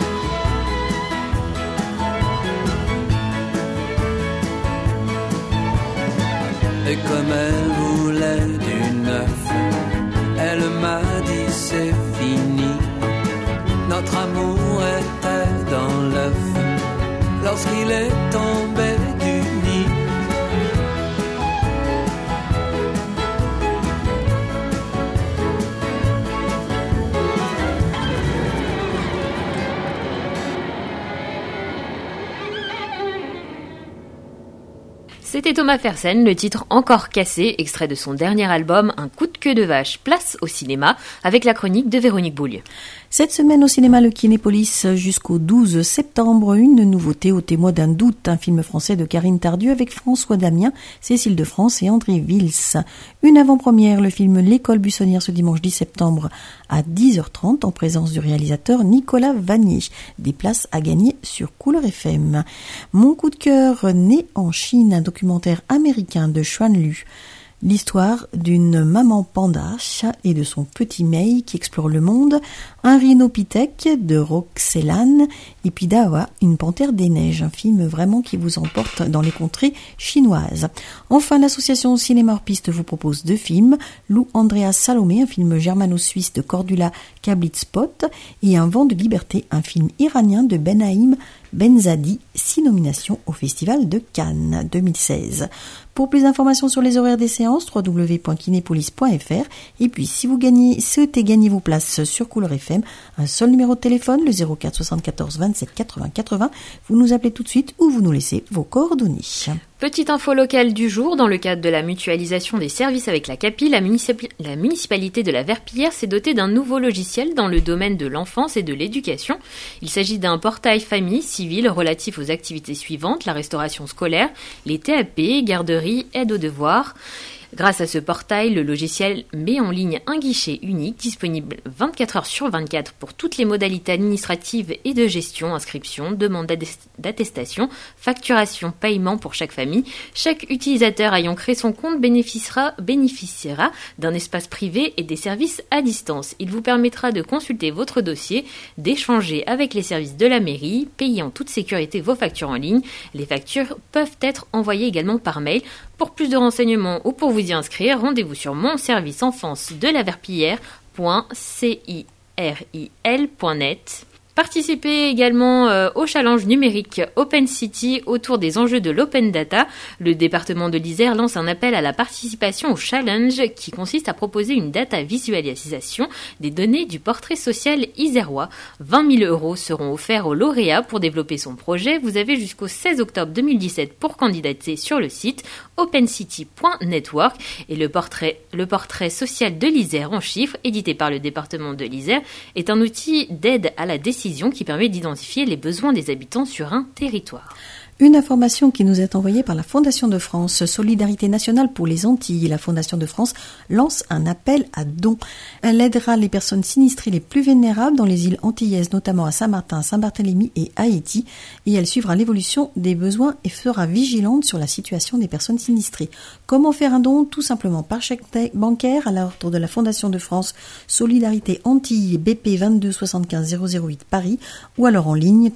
Et comme elle voulait du neuf, elle m'a dit c'est fini. Notre amour était dans l'œuf lorsqu'il est tombé du nid. C'était Thomas Fersen, le titre Encore cassé, extrait de son dernier album Un coup de queue de vache. Place au cinéma avec la chronique de Véronique Boulieu. Cette semaine au cinéma Le Kinépolis jusqu'au 12 septembre, une nouveauté au témoin d'un doute, un film français de Karine Tardieu avec François Damien, Cécile de France et André Vils. Une avant-première, le film L'école buissonnière ce dimanche 10 septembre à 10h30 en présence du réalisateur Nicolas Vanier. Des places à gagner sur Couleur FM. Mon coup de cœur, né en Chine, un documentaire américain de Xuan Lu. L'histoire d'une maman panda, chat et de son petit Mei qui explore le monde, un rhinopithèque de Roxelane et puis Dawa, une panthère des neiges, un film vraiment qui vous emporte dans les contrées chinoises. Enfin, l'association Cinéma hors piste vous propose 2 films, Lou Andreas Salomé, un film germano-suisse de Cordula Kablitzpot et Un vent de liberté, un film iranien de Benaïm Benzadi, 6 nominations au Festival de Cannes 2016. Pour plus d'informations sur les horaires des séances, www.kinepolis.fr. Et puis, si vous souhaitez gagner vos places sur Couleur FM, un seul numéro de téléphone, le 04 74 27 80 80. Vous nous appelez tout de suite ou vous nous laissez vos coordonnées. Petite info locale du jour, dans le cadre de la mutualisation des services avec la CAPI, la municipalité de la Verpillière s'est dotée d'un nouveau logiciel dans le domaine de l'enfance et de l'éducation. Il s'agit d'un portail famille civile relatif aux activités suivantes, la restauration scolaire, les TAP, garderie, aide aux devoirs. Grâce à ce portail, le logiciel met en ligne un guichet unique disponible 24 heures sur 24 pour toutes les modalités administratives et de gestion, inscription, demande d'attestation, facturation, paiement pour chaque famille. Chaque utilisateur ayant créé son compte bénéficiera d'un espace privé et des services à distance. Il vous permettra de consulter votre dossier, d'échanger avec les services de la mairie, payer en toute sécurité vos factures en ligne. Les factures peuvent être envoyées également par mail. Pour plus de renseignements ou pour vous y inscrire, rendez-vous sur monserviceenfance de la Verpillière.ciril.net. Participez également au challenge numérique Open City autour des enjeux de l'open data. Le département de l'Isère lance un appel à la participation au challenge qui consiste à proposer une data visualisation des données du portrait social isérois. 20 000 € seront offerts aux lauréats pour développer son projet. Vous avez jusqu'au 16 octobre 2017 pour candidater sur le site opencity.network et le portrait social de l'Isère en chiffres, édité par le département de l'Isère, est un outil d'aide à la décision qui permet d'identifier les besoins des habitants sur un territoire. Une information qui nous est envoyée par la Fondation de France, Solidarité nationale pour les Antilles. La Fondation de France lance un appel à dons. Elle aidera les personnes sinistrées les plus vulnérables dans les îles antillaises, notamment à Saint-Martin, Saint-Barthélemy et Haïti. Et elle suivra l'évolution des besoins et sera vigilante sur la situation des personnes sinistrées. Comment faire un don? Tout simplement par chèque bancaire à l'ordre de la Fondation de France, Solidarité Antilles, BP 22 75 008 Paris, ou alors en ligne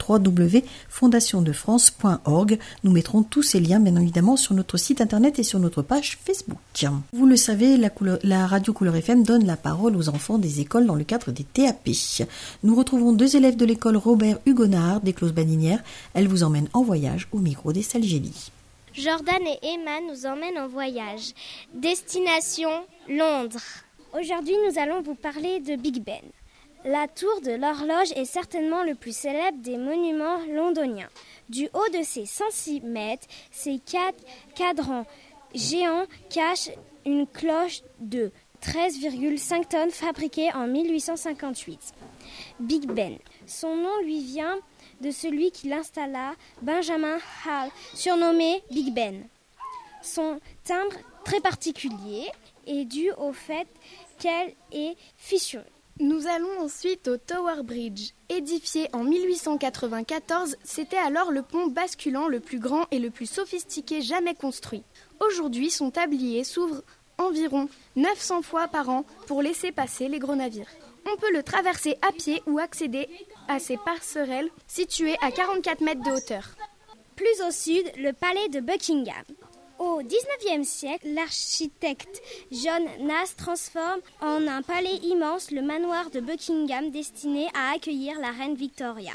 www.fondationdefrance.org. Nous mettrons tous ces liens, bien évidemment, sur notre site internet et sur notre page Facebook. Vous le savez, la radio Couleur FM donne la parole aux enfants des écoles dans le cadre des TAP. Nous retrouvons 2 élèves de l'école Robert Hugonard d'Éclose Badinières. Elles vous emmènent en voyage au micro d'Estelle Gély. Jordan et Emma nous emmènent en voyage. Destination Londres. Aujourd'hui, nous allons vous parler de Big Ben. La tour de l'horloge est certainement le plus célèbre des monuments londoniens. Du haut de ses 106 mètres, ses 4 cadrans géants cachent une cloche de 13,5 tonnes fabriquée en 1858. Big Ben. Son nom lui vient de celui qui l'installa, Benjamin Hall, surnommé Big Ben. Son timbre très particulier est dû au fait qu'elle est fissurée. Nous allons ensuite au Tower Bridge. Édifié en 1894, c'était alors le pont basculant le plus grand et le plus sophistiqué jamais construit. Aujourd'hui, son tablier s'ouvre environ 900 fois par an pour laisser passer les gros navires. On peut le traverser à pied ou accéder à ses passerelles situées à 44 mètres de hauteur. Plus au sud, le palais de Buckingham. Au XIXe siècle, l'architecte John Nash transforme en un palais immense le manoir de Buckingham destiné à accueillir la reine Victoria,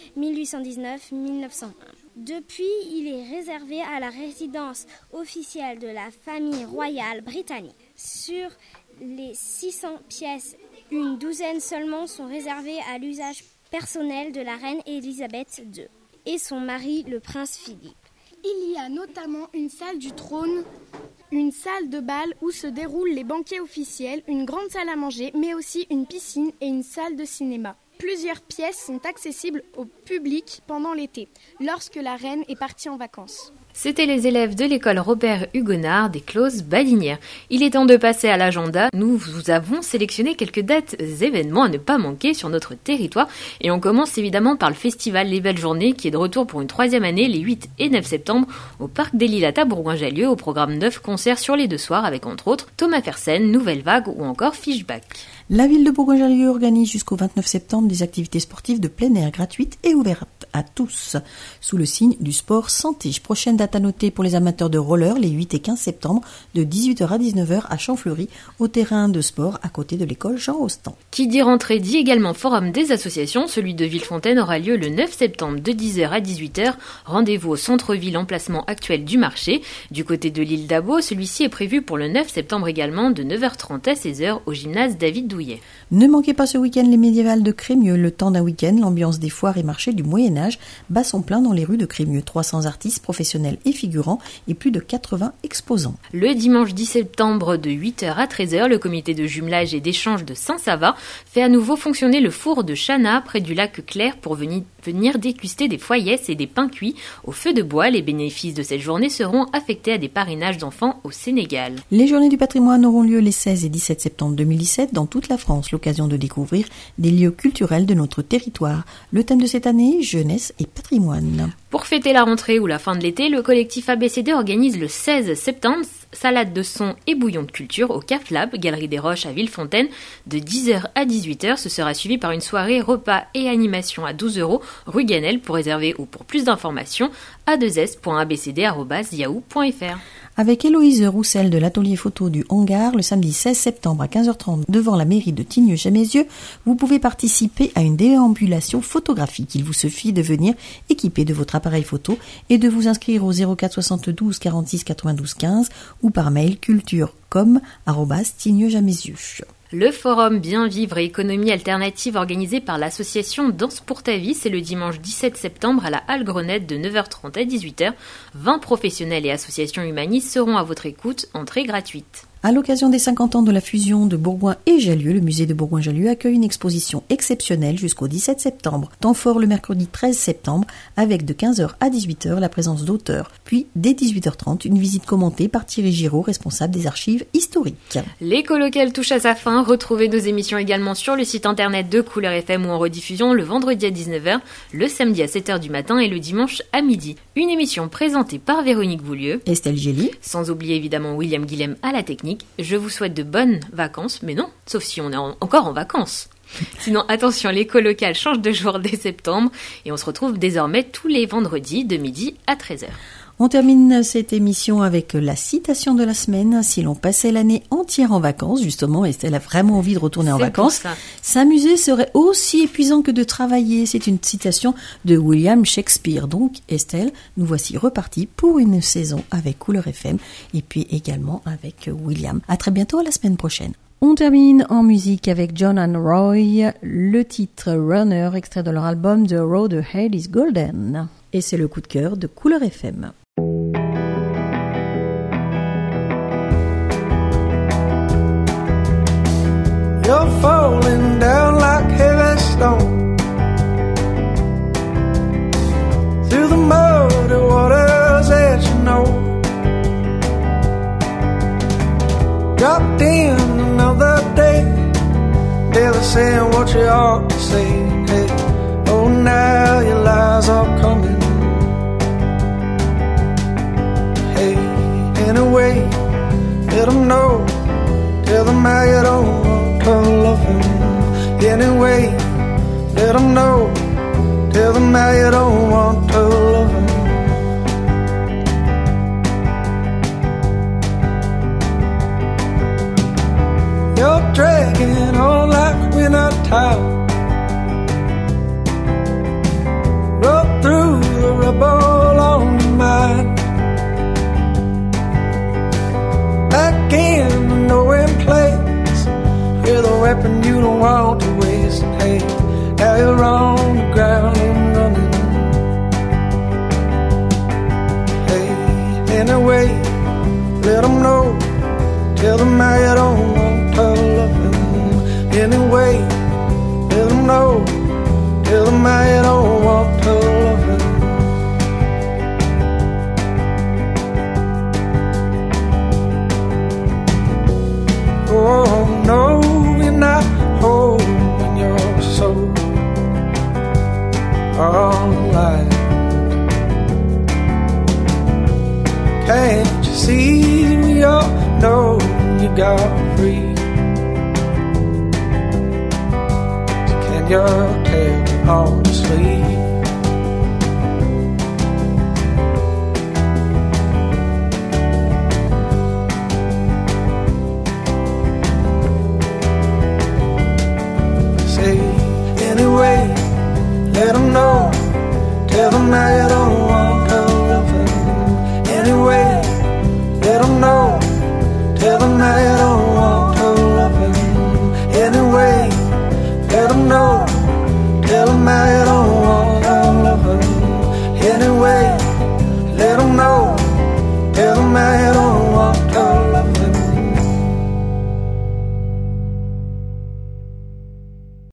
1819-1901. Depuis, il est réservé à la résidence officielle de la famille royale britannique. Sur les 600 pièces, une douzaine seulement sont réservées à l'usage personnel de la reine Élisabeth II et son mari, le prince Philippe. Il y a notamment une salle du trône, une salle de bal où se déroulent les banquets officiels, une grande salle à manger, mais aussi une piscine et une salle de cinéma. Plusieurs pièces sont accessibles au public pendant l'été, lorsque la reine est partie en vacances. C'était les élèves de l'école Robert Hugonard d'Éclose Badinières. Il est temps de passer à l'agenda. Nous vous avons sélectionné quelques dates événements à ne pas manquer sur notre territoire. Et on commence évidemment par le festival Les Belles Journées qui est de retour pour une 3e année les 8 et 9 septembre au Parc des Lilas à Bourgoin-Jallieu au programme 9 concerts sur les 2 soirs avec entre autres Thomas Fersen, Nouvelle Vague ou encore Fishback. La ville de Bourgoin-Jallieu organise jusqu'au 29 septembre des activités sportives de plein air gratuites et ouvertes à tous, sous le signe du sport santé. Prochaine date à noter pour les amateurs de roller, les 8 et 15 septembre, de 18h à 19h à Champfleury, au terrain de sport à côté de l'école Jean Rostand. Qui dit rentrée dit également forum des associations. Celui de Villefontaine aura lieu le 9 septembre de 10h à 18h. Rendez-vous au centre-ville, emplacement actuel du marché. Du côté de l'île d'Abo, celui-ci est prévu pour le 9 septembre également de 9h30 à 16h au gymnase David Douillet. Ne manquez pas ce week-end les médiévales de Crémieux. Le temps d'un week-end, l'ambiance des foires et marchés du Moyen-Âge bat son plein dans les rues de Crémieux. 300 artistes professionnels et figurants et plus de 80 exposants. Le dimanche 10 septembre de 8h à 13h, le comité de jumelage et d'échange de Saint-Sava fait à nouveau fonctionner le four de Chana près du lac Clair pour venir déguster des foyers et des pains cuits au feu de bois. Les bénéfices de cette journée seront affectés à des parrainages d'enfants au Sénégal. Les journées du patrimoine auront lieu les 16 et 17 septembre 2017 dans toute la France. L'occasion de découvrir des lieux culturels de notre territoire. Le thème de cette année, jeunesse et patrimoine. Pour fêter la rentrée ou la fin de l'été, le collectif ABCD organise le 16 septembre salade de son et bouillon de culture au CAF Lab, Galerie des Roches à Villefontaine, de 10h à 18h. Ce sera suivi par une soirée repas et animation à 12 € rue Ganel. Pour réserver ou pour plus d'informations, a2s.abcd@yahoo.fr. Avec Héloïse Roussel de l'atelier photo du Hangar, le samedi 16 septembre à 15h30 devant la mairie de Tignes-Chamaisieux, vous pouvez participer à une déambulation photographique. Il vous suffit de venir équipé de votre appareil photo et de vous inscrire au 04 72 46 92 15 ou par mail culture.com@Tignes-Chamaisieux. Le forum Bien Vivre et Économie Alternative organisé par l'association Danse pour ta vie, c'est le dimanche 17 septembre à la Halle Grenette de 9h30 à 18h. 20 professionnels et associations humanistes seront à votre écoute, entrée gratuite. À l'occasion des 50 ans de la fusion de Bourgoin et Jallieu, le musée de Bourgoin-Jallieu accueille une exposition exceptionnelle jusqu'au 17 septembre. Temps fort le mercredi 13 septembre avec de 15h à 18h la présence d'auteurs. Puis, dès 18h30, une visite commentée par Thierry Giraud, responsable des archives historiques. L'écho local touche à sa fin. Retrouvez nos émissions également sur le site internet de Couleur FM ou en rediffusion le vendredi à 19h, le samedi à 7h du matin et le dimanche à midi. Une émission présentée par Véronique Boulieu, Estelle Gély, sans oublier évidemment William Guilhem à la technique. Je vous souhaite de bonnes vacances, mais non, sauf si on est encore en vacances. Sinon, attention, l'écho local change de jour dès septembre et on se retrouve désormais tous les vendredis de midi à 13h. On termine cette émission avec la citation de la semaine. Si l'on passait l'année entière en vacances, justement, Estelle a vraiment envie de retourner en vacances, s'amuser serait aussi épuisant que de travailler. C'est une citation de William Shakespeare. Donc, Estelle, nous voici repartis pour une saison avec Couleur FM et puis également avec William. À très bientôt, à la semaine prochaine. On termine en musique avec John and Roy, le titre Runner, extrait de leur album The Road Ahead is Golden. Et c'est le coup de cœur de Couleur FM. You're falling down like heavy stone through the muddy waters that you know. Dropped in another day, barely saying what you ought to say. Hey, oh, now your lies are coming. Hey, anyway, let them know. Tell them how you don't want to love him. Anyway, let them know. Tell them how you don't want to love him. You're dragging on like we're not tired. Roll through the rubble on your mind. Back in the knowing place with a weapon you don't want to waste. And hey, now you're on the ground and running. Hey, anyway, let them know. Tell them how you don't want to love him. Anyway, let them know. Tell them how you don't want to love him. Oh, no, you're not whole when you're so alive. Can't you see me? You know you got free. So can you tell me honestly? Anyway, let them know. Tell them how you don't want to love them. Anyway, let them know. Tell them how you don't want to love them. Anyway, let them know. Tell them how you